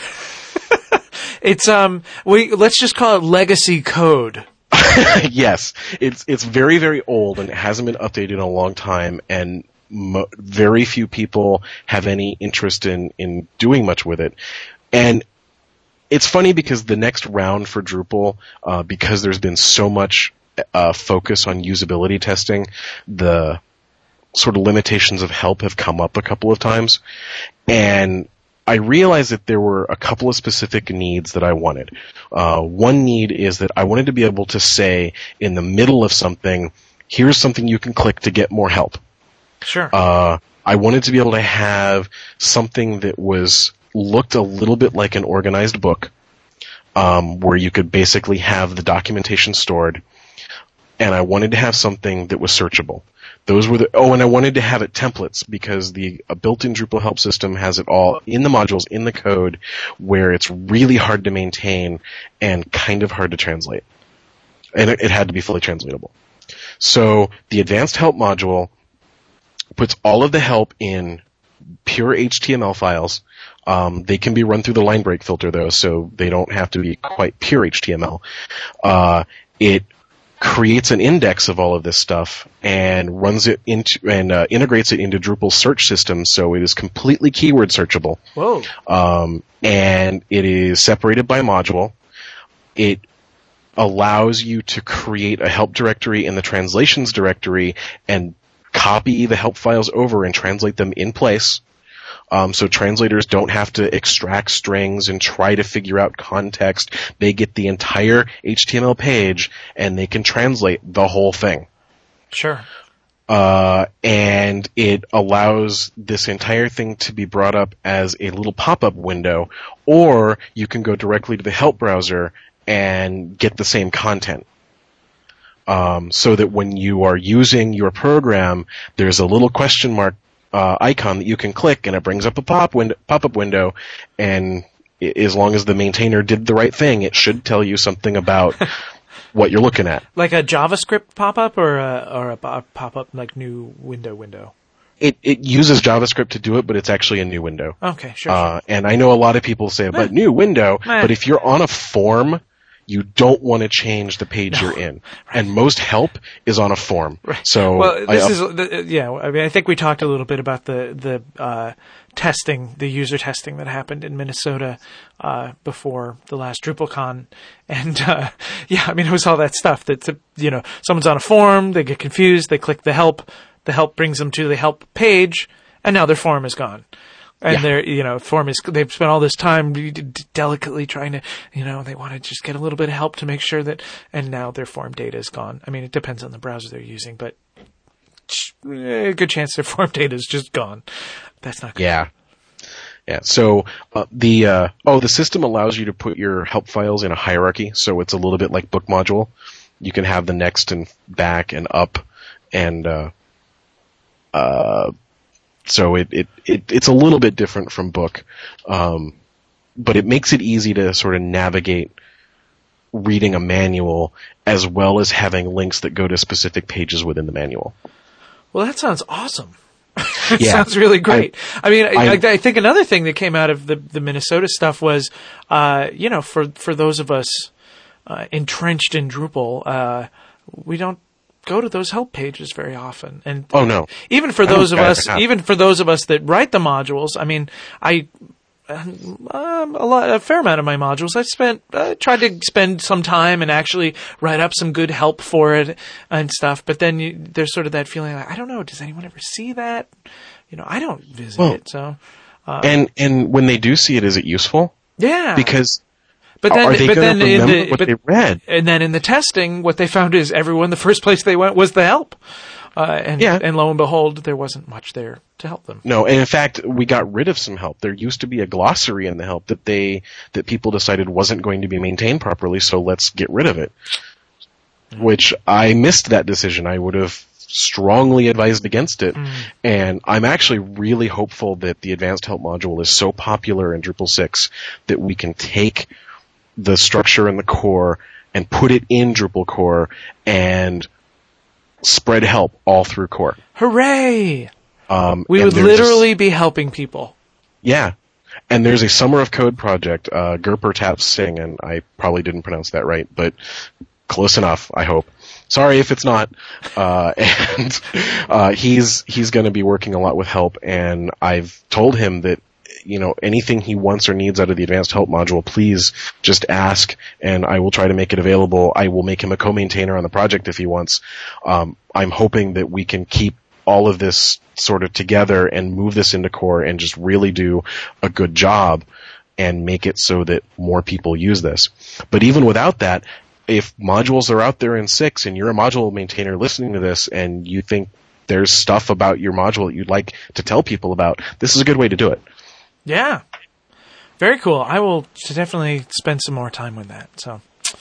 it's um we let's just call it legacy code. Yes, it's it's very very old and it hasn't been updated in a long time, and mo- very few people have any interest in in doing much with it. And it's funny because the next round for Drupal, uh, because there's been so much uh, focus on usability testing, the sort of limitations of help have come up a couple of times, and I realized that there were a couple of specific needs that I wanted. Uh, one need is that I wanted to be able to say in the middle of something, here's something you can click to get more help. Sure. Uh, I wanted to be able to have something that was looked a little bit like an organized book, um, where you could basically have the documentation stored, and I wanted to have something that was searchable. Those were the, oh, and I wanted to have it templates because the a built-in Drupal help system has it all in the modules, in the code, where it's really hard to maintain and kind of hard to translate. And it, it had to be fully translatable. So the advanced help module puts all of the help in pure H T M L files. Um, they can be run through the line break filter though, so they don't have to be quite pure H T M L. Uh, it creates an index of all of this stuff and runs it into and uh, integrates it into Drupal's search system, so it is completely keyword searchable. Whoa! Um, and it is separated by module. It allows you to create a help directory in the translations directory and copy the help files over and translate them in place. Um, so translators don't have to extract strings and try to figure out context. They get the entire H T M L page and they can translate the whole thing. Sure. Uh, and it allows this entire thing to be brought up as a little pop-up window, or you can go directly to the help browser and get the same content. Um, so that when you are using your program, there's a little question mark Uh, icon that you can click, and it brings up a pop window, pop-up window, and I- as long as the maintainer did the right thing, it should tell you something about what you're looking at. Like a JavaScript pop-up, or a, or a pop-up like new window window? It it uses JavaScript to do it, but it's actually a new window. Okay, sure. Uh, sure. and I know a lot of people say, but new window, Eh. but if you're on a form, you don't want to change the page No. you're in. And most help is on a form. Right. So well, I, this is the, yeah. I mean, I think we talked a little bit about the the uh, testing, the user testing that happened in Minnesota uh, before the last DrupalCon, and uh, yeah, I mean, it was all that stuff that you know, someone's on a form, they get confused, they click the help, the help brings them to the help page, and now their form is gone. And Yeah. their, you know, form is, they've spent all this time d- d- delicately trying to, you know, they want to just get a little bit of help to make sure that, and now their form data is gone. I mean, it depends on the browser they're using, but a good chance their form data is just gone. That's not good. Yeah. Yeah. So uh, the uh, oh, the system allows you to put your help files in a hierarchy, so it's a little bit like book module. You can have the next and back and up, and uh, uh, so it, it it it's a little bit different from book, um, but it makes it easy to sort of navigate reading a manual as well as having links that go to specific pages within the manual. Well, that sounds awesome. It Yeah. sounds really great. I, I mean, I, I- I, I think another thing that came out of the, the Minnesota stuff was, uh, you know, for, for those of us uh, entrenched in Drupal, uh, we don't go to those help pages very often. And Oh no. even for I don't those of think I us, ever have. even for those of us that write the modules, I mean, I, um, a lot, a fair amount of my modules, I spent, uh, tried to spend some time and actually write up some good help for it and stuff. But then you, there's sort of that feeling like, I don't know, does anyone ever see that? You know, I don't visit Well, it, so. And and when they do see it, is it useful? Yeah. Because but then, are they but going then to in remember the, what but, they read? and then in the testing, what they found is everyone, the first place they went was the help. Uh, and, Yeah. and lo and behold, there wasn't much there to help them. No, and in fact, we got rid of some help. There used to be a glossary in the help that they that people decided wasn't going to be maintained properly, so let's get rid of it. Mm. Which I missed that decision. I would have strongly advised against it. Mm. And I'm actually really hopeful that the advanced help module is so popular in Drupal six that we can take the structure and the core and put it in Drupal core and spread help all through core. Hooray! Um, we and would there's literally this- be helping people. Yeah. And there's a Summer of Code project, uh, Gerper Taps Singh, and I probably didn't pronounce that right, but close enough, I hope. Sorry if it's not. Uh, and, uh, he's, he's gonna be working a lot with help, and I've told him that, you know, anything he wants or needs out of the advanced help module, please just ask, and I will try to make it available. I will make him a co-maintainer on the project if he wants. Um, I'm hoping that we can keep all of this sort of together and move this into core and just really do a good job and make it so that more people use this. But even without that, if modules are out there in six and you're a module maintainer listening to this and you think there's stuff about your module that you'd like to tell people about, this is a good way to do it. Yeah. Very cool. I will definitely spend some more time with that. So,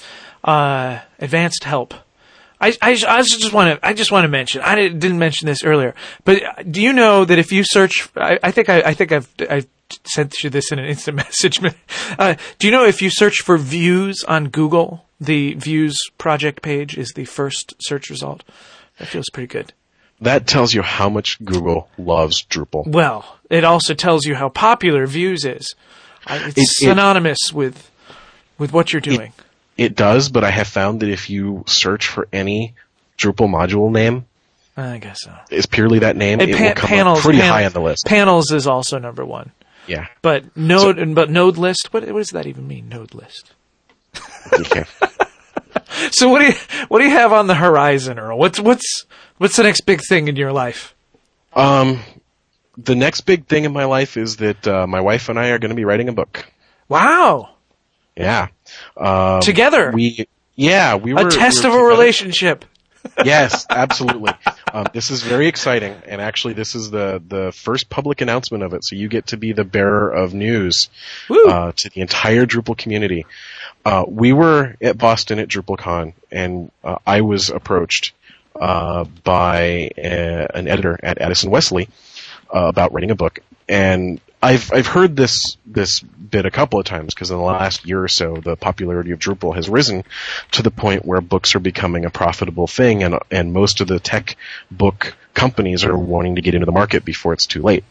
uh, advanced help. I, I, I just want to, I just want to mention, I didn't mention this earlier, but do you know that if you search, I, I think I, I think I've, I sent you this in an instant message. Uh, do you know if you search for views on Google, the views project page is the first search result? That feels pretty good. That tells you how much Google loves Drupal. Well, it also tells you how popular Views is. Uh, It's It- it- synonymous with with what you're doing. It does, but I have found that if you search for any Drupal module name, I guess so. It's purely that name. It, it pa- will come panels, up pretty pan- high on the list. Panels is also number one. Yeah. But node, So, but node list. What, what does that even mean? Node list. Okay. So what do you what do you have on the horizon, Earl? What's what's what's the next big thing in your life? Um, the next big thing in my life is that uh, my wife and I are going to be writing a book. Wow. Yeah. Um, Together. We. Yeah, we were a test we were of a together. relationship. Yes, absolutely. Um, this is very exciting, and actually, this is the the first public announcement of it. So you get to be the bearer of news uh, to the entire Drupal community. Uh, we were at Boston at DrupalCon, and uh, I was approached uh, by a, an editor at Addison Wesley uh, about writing a book, and I've I've heard this this bit a couple of times because in the last year or so, the popularity of Drupal has risen to the point where books are becoming a profitable thing, and and most of the tech book companies are wanting to get into the market before it's too late.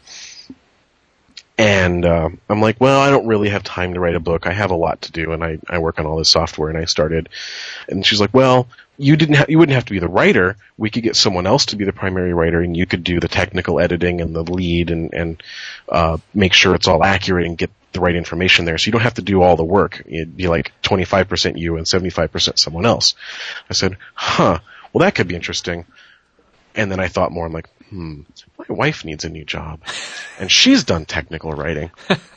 And uh, I'm like, well, I don't really have time to write a book. I have a lot to do, and I, I work on all this software. And I started, and she's like, well, you didn't ha- you wouldn't have to be the writer. We could get someone else to be the primary writer, and you could do the technical editing and the lead, and and uh, make sure it's all accurate and get the right information there. So you don't have to do all the work. It'd be like twenty-five percent you and seventy-five percent someone else. I said, huh, well, that could be interesting. And then I thought more. I'm like, hmm, my wife needs a new job, and she's done technical writing.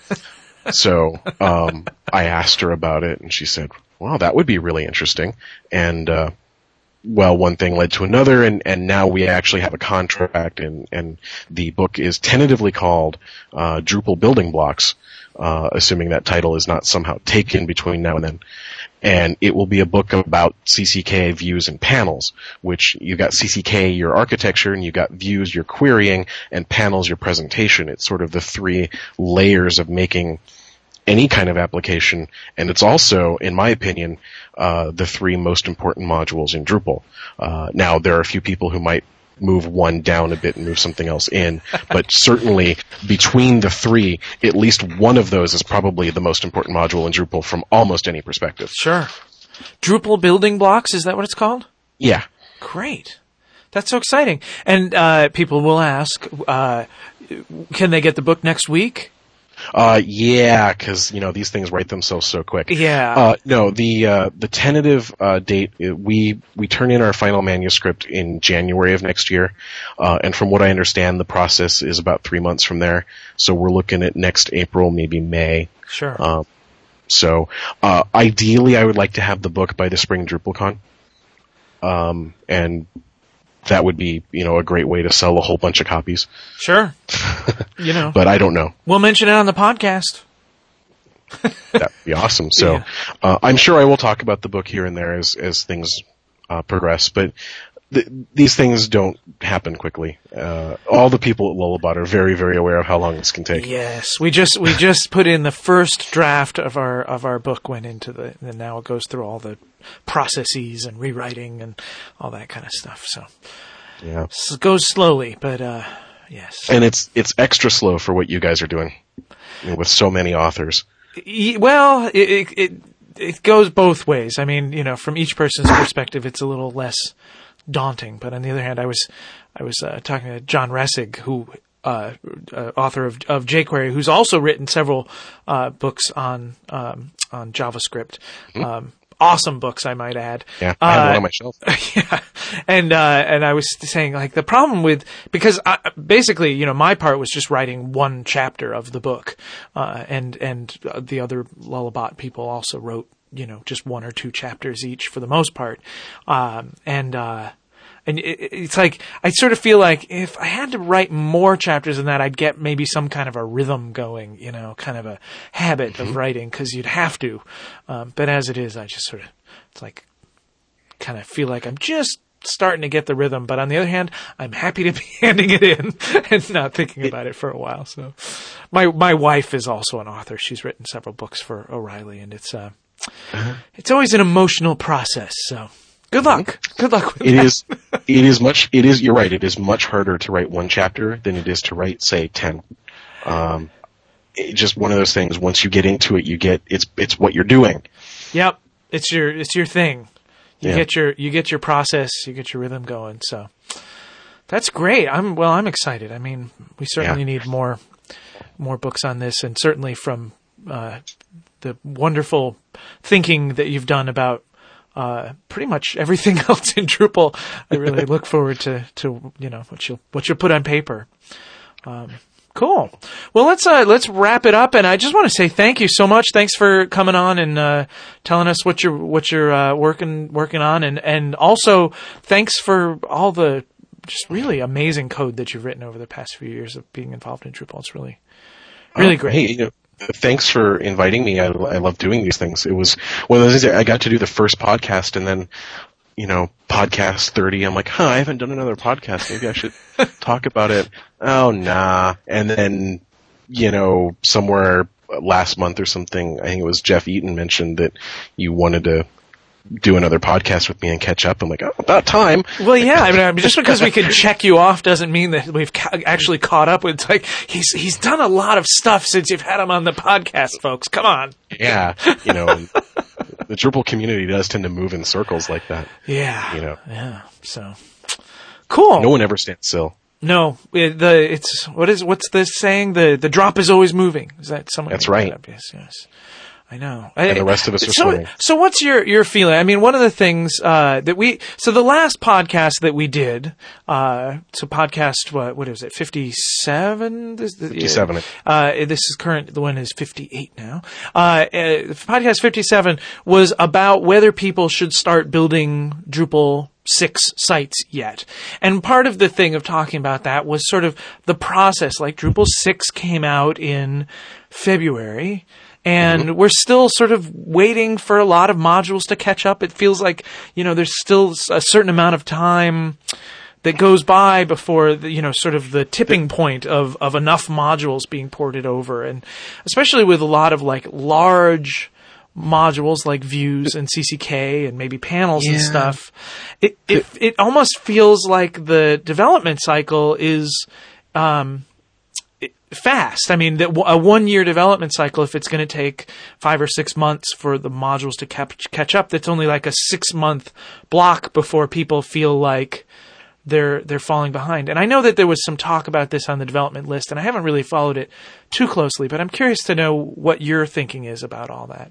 So um, I asked her about it, and she said, "Well, that would be really interesting." And uh, well, one thing led to another, and, and now we actually have a contract, and, and the book is tentatively called uh, Drupal Building Blocks, uh, assuming that title is not somehow taken between now and then. And it will be a book about C C K, views, and panels, which you got C C K, your architecture, and you got views, your querying, and panels, your presentation. It's sort of the three layers of making any kind of application, and it's also, in my opinion, uh, the three most important modules in Drupal. Uh, now, there are a few people who might move one down a bit and move something else in, but certainly between the three, at least one of those is probably the most important module in Drupal from almost any perspective. Sure. Drupal Building Blocks, is that what it's called? Yeah. Great. That's so exciting. And uh, people will ask, uh, can they get the book next week? Uh, yeah, because you know these things write themselves so quick. Yeah. Uh, no, the uh, the tentative uh, date we we turn in our final manuscript in January of next year, uh, and from what I understand, the process is about three months from there. So we're looking at next April, maybe May. Sure. Um, so uh, ideally, I would like to have the book by the spring DrupalCon, um, and that would be, you know, a great way to sell a whole bunch of copies. Sure. You know. But I don't know. We'll mention it on the podcast. That'd be awesome. So Yeah. uh, I'm sure I will talk about the book here and there as, as things uh, progress. But th- these things don't happen quickly. Uh, all the people at Lullabot are very, very aware of how long this can take. Yes, we just we just put in the first draft of our of our book went into the, and now it goes through all the processes and rewriting and all that kind of stuff. So, Yeah. so it goes slowly, but uh, yes. And it's it's extra slow for what you guys are doing, you know, with so many authors. Y- Well, it, it it it goes both ways. I mean, you know, from each person's perspective, it's a little less daunting. But on the other hand, I was I was uh, talking to John Ressig, who uh, uh, author of of jQuery, who's also written several uh, books on um, on JavaScript. Mm-hmm. Um, awesome books, I might add. Yeah, I have uh, one on my shelf. Yeah, and uh, and I was saying like the problem with because I, basically you know my part was just writing one chapter of the book, uh, and and the other Lullabot people also wrote you know just one or two chapters each for the most part, um, and uh, and it, it's like I sort of feel like if I had to write more chapters than that, I'd get maybe some kind of a rhythm going, you know, kind of a habit mm-hmm. of writing because you'd have to, um, but as it is, I just sort of it's like. Kind of feel like I'm just starting to get the rhythm, but on the other hand, I'm happy to be handing it in and not thinking about it for a while. So, my my wife is also an author. She's written several books for O'Reilly, and it's uh, uh-huh. it's always an emotional process. So, good luck. Good luck with it that. is it is much it is you're right. It is much harder to write one chapter than it is to write, say, ten. Um, it's just one of those things. Once you get into it, you get it's it's what you're doing. Yep. it's your it's your thing. You Yeah. get your you get your process, you get your rhythm going. So that's great. I'm well. I'm excited. I mean, we certainly Yeah. need more more books on this, and certainly from uh, the wonderful thinking that you've done about uh, pretty much everything else in Drupal. I really look forward to to you know what you'll what you'll put on paper. Um, Cool. Well, let's uh, let's wrap it up, and I just want to say thank you so much. Thanks for coming on and uh, telling us what you're what you're uh, working working on, and and also thanks for all the just really amazing code that you've written over the past few years of being involved in Drupal. It's really really Oh, great. Hey, you know, thanks for inviting me. I, I love doing these things. It was one of those things that I got to do the first podcast, and then, you know, podcast thirty. I'm like, huh, I haven't done another podcast. Maybe I should talk about it. Oh, nah. And then, you know, somewhere last month or something, I think it was Jeff Eaton mentioned that you wanted to do another podcast with me and catch up. I'm like, oh, about time. Well, yeah. I mean, just because we can check you off doesn't mean that we've ca- actually caught up with. It's like he's he's done a lot of stuff since you've had him on the podcast, folks. Come on. Yeah, you know, and the Drupal community does tend to move in circles like that. Yeah. You know, Yeah. So cool. no one ever stands still. No, it, the it's what is what's the saying? The the drop is always moving. Is that someone? That's made that right. up? Yes, yes. I know. And the rest of us are so, swimming. So what's your, your feeling? I mean, one of the things, uh, that we, so the last podcast that we did, uh, so podcast, what, what is it, fifty-seven? This, fifty-seven. Uh, this is current, the one is fifty-eight now. Uh, uh, podcast fifty-seven was about whether people should start building Drupal six sites yet. And part of the thing of talking about that was sort of the process. Like Drupal six came out in February. And mm-hmm. we're still sort of waiting for a lot of modules to catch up. It feels like, you know, there's still a certain amount of time that goes by before, the, you know, sort of the tipping point of, of enough modules being ported over. And especially with a lot of like large modules like views and C C K and maybe panels yeah. and stuff, it, it, it almost feels like the development cycle is, um, fast. I mean, a one-year development cycle, if it's going to take five or six months for the modules to cap- catch up, that's only like a six-month block before people feel like they're they're falling behind. And I know that there was some talk about this on the development list, and I haven't really followed it too closely, but I'm curious to know what your thinking is about all that.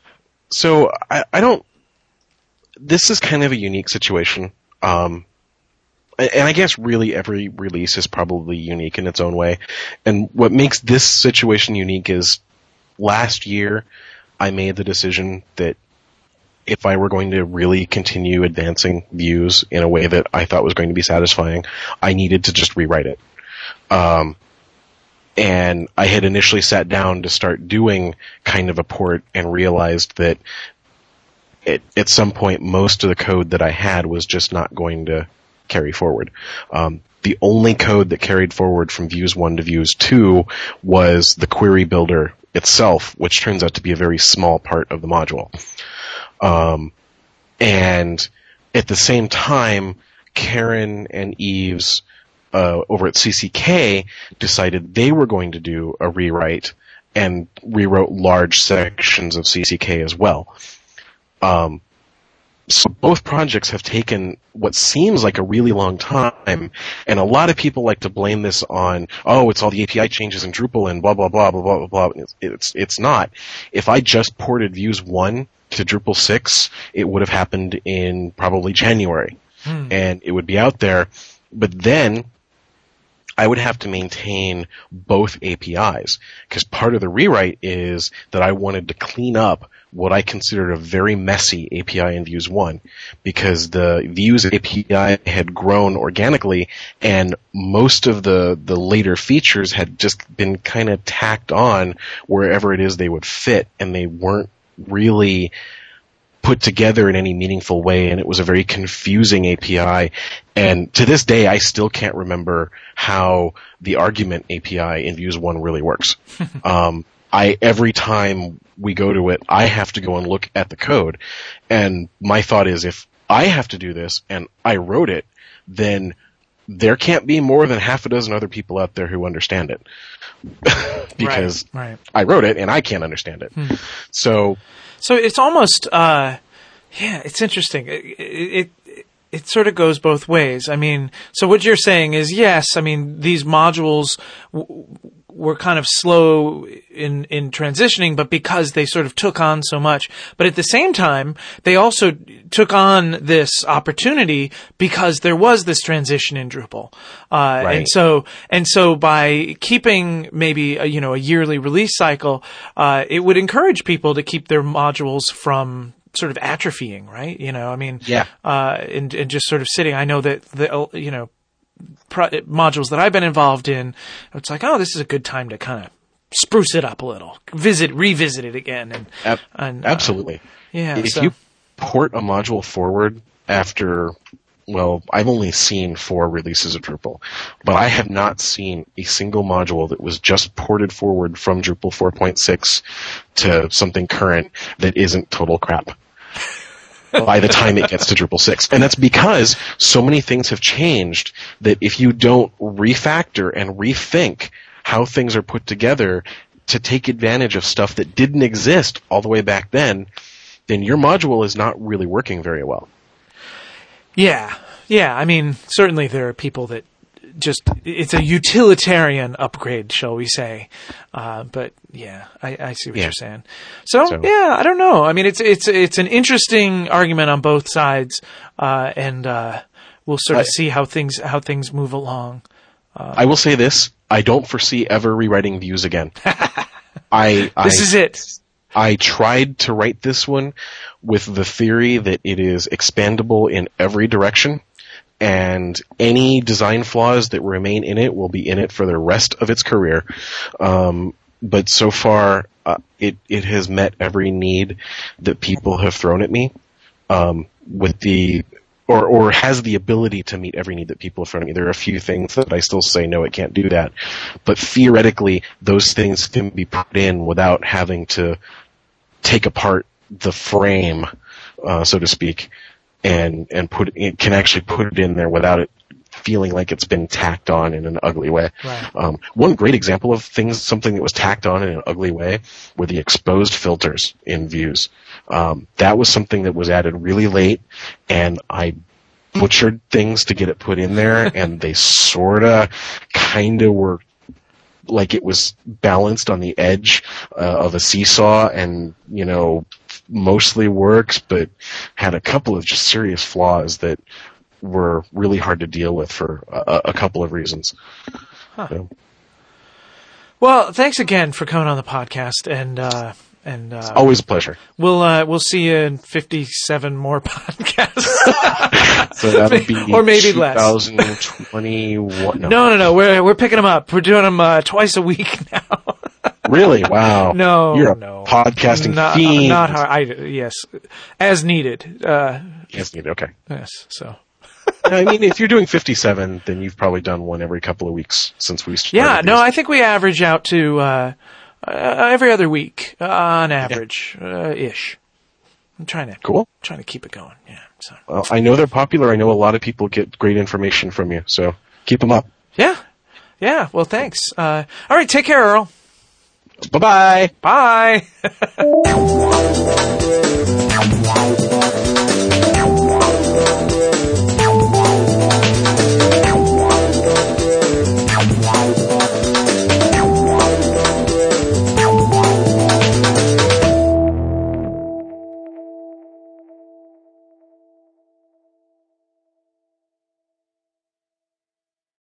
So I, I don't. This is kind of a unique situation. Um, And I guess really every release is probably unique in its own way. And what makes this situation unique is last year I made the decision that if I were going to really continue advancing views in a way that I thought was going to be satisfying, I needed to just rewrite it. Um, and I had initially sat down to start doing kind of a port and realized that it, at some point most of the code that I had was just not going to carry forward. Um, the only code that carried forward from Views one to Views two was the query builder itself, which turns out to be a very small part of the module. Um, and at the same time, Karen and Eves uh, over at C C K decided they were going to do a rewrite and rewrote large sections of C C K as well. Um, So both projects have taken what seems like a really long time, and a lot of people like to blame this on, oh, it's all the A P I changes in Drupal and blah, blah, blah, blah, blah, blah, blah. It's, it's, it's not. If I just ported Views one to Drupal six, it would have happened in probably January, hmm. and it would be out there. But then I would have to maintain both A P Is, because part of the rewrite is that I wanted to clean up what I considered a very messy A P I in Views one, because the Views A P I had grown organically, and most of the, the later features had just been kind of tacked on wherever it is they would fit, and they weren't really put together in any meaningful way, and it was a very confusing A P I. And to this day, I still can't remember how the argument A P I in Views one really works. um, I every time we go to it, I have to go and look at the code, and my thought is, if I have to do this and I wrote it, then there can't be more than half a dozen other people out there who understand it. Because right, right. I wrote it and I can't understand it. Hmm. So, so it's almost, uh, yeah, it's interesting. It, it, it, it sort of goes both ways. I mean, so what you're saying is, yes, I mean, these modules w- were kind of slow in, in transitioning, but because they sort of took on so much. But at the same time, they also took on this opportunity because there was this transition in Drupal. Uh, right. and so, and so by keeping maybe a, you know, a yearly release cycle, uh, it would encourage people to keep their modules from sort of atrophying, right? You know, I mean, yeah. uh, and, and just sort of sitting. I know that the, you know, Pro- modules that I've been involved in, it's like, oh, this is a good time to kind of spruce it up a little, visit, revisit it again, and, Ab- and uh, absolutely, yeah. If so. you port a module forward after, well, I've only seen four releases of Drupal, but I have not seen a single module that was just ported forward from Drupal four point six to something current that isn't total crap by the time it gets to Drupal six. And that's because so many things have changed that if you don't refactor and rethink how things are put together to take advantage of stuff that didn't exist all the way back then, then your module is not really working very well. Yeah. Yeah. I mean, certainly there are people that just, it's a utilitarian upgrade, shall we say. Uh, but yeah, I, I see what yeah. you're saying. So, so, yeah, I don't know. I mean, it's, it's, it's an interesting argument on both sides. Uh, and, uh, we'll sort of I, see how things, how things move along. Uh, I will say this. I don't foresee ever rewriting Views again. I, this I, is it. I tried to write this one with the theory that it is expandable in every direction. And any design flaws that remain in it will be in it for the rest of its career. Um, but so far, uh, it, it has met every need that people have thrown at me, um, with the, or, or has the ability to meet every need that people have thrown at me. There are a few things that I still say, no, it can't do that. But theoretically, those things can be put in without having to take apart the frame, uh, so to speak. And, and put, it can actually put it in there without it feeling like it's been tacked on in an ugly way. Right. Um, one great example of things, something that was tacked on in an ugly way, were the exposed filters in Views. Um, that was something that was added really late, and I butchered things to get it put in there, and they sorta, kinda were like it was balanced on the edge uh, of a seesaw, and, you know, mostly works, but had a couple of just serious flaws that were really hard to deal with for a, a couple of reasons. Huh. So. Well, thanks again for coming on the podcast, and uh, and uh, always a pleasure. We'll uh, we'll see you in fifty-seven more podcasts. So that'll be or maybe less. twenty twenty-one. No. no, no, no. We're we're picking them up. We're doing them uh, twice a week now. Really? Wow. No, You're a no. podcasting not, fiend. Not hard. I, yes, as needed. Uh, as needed. Okay. Yes. So. I mean, if you're doing fifty-seven, then you've probably done one every couple of weeks since we started. Yeah. No, these. I think we average out to uh, uh, every other week uh, on average, yeah. uh, ish. I'm trying to cool. Trying to keep it going. Yeah. So. Well, I know they're popular. I know a lot of people get great information from you. So keep them up. Yeah. Yeah. Well, thanks. Uh, all right. Take care, Earl. Bye-bye. Bye.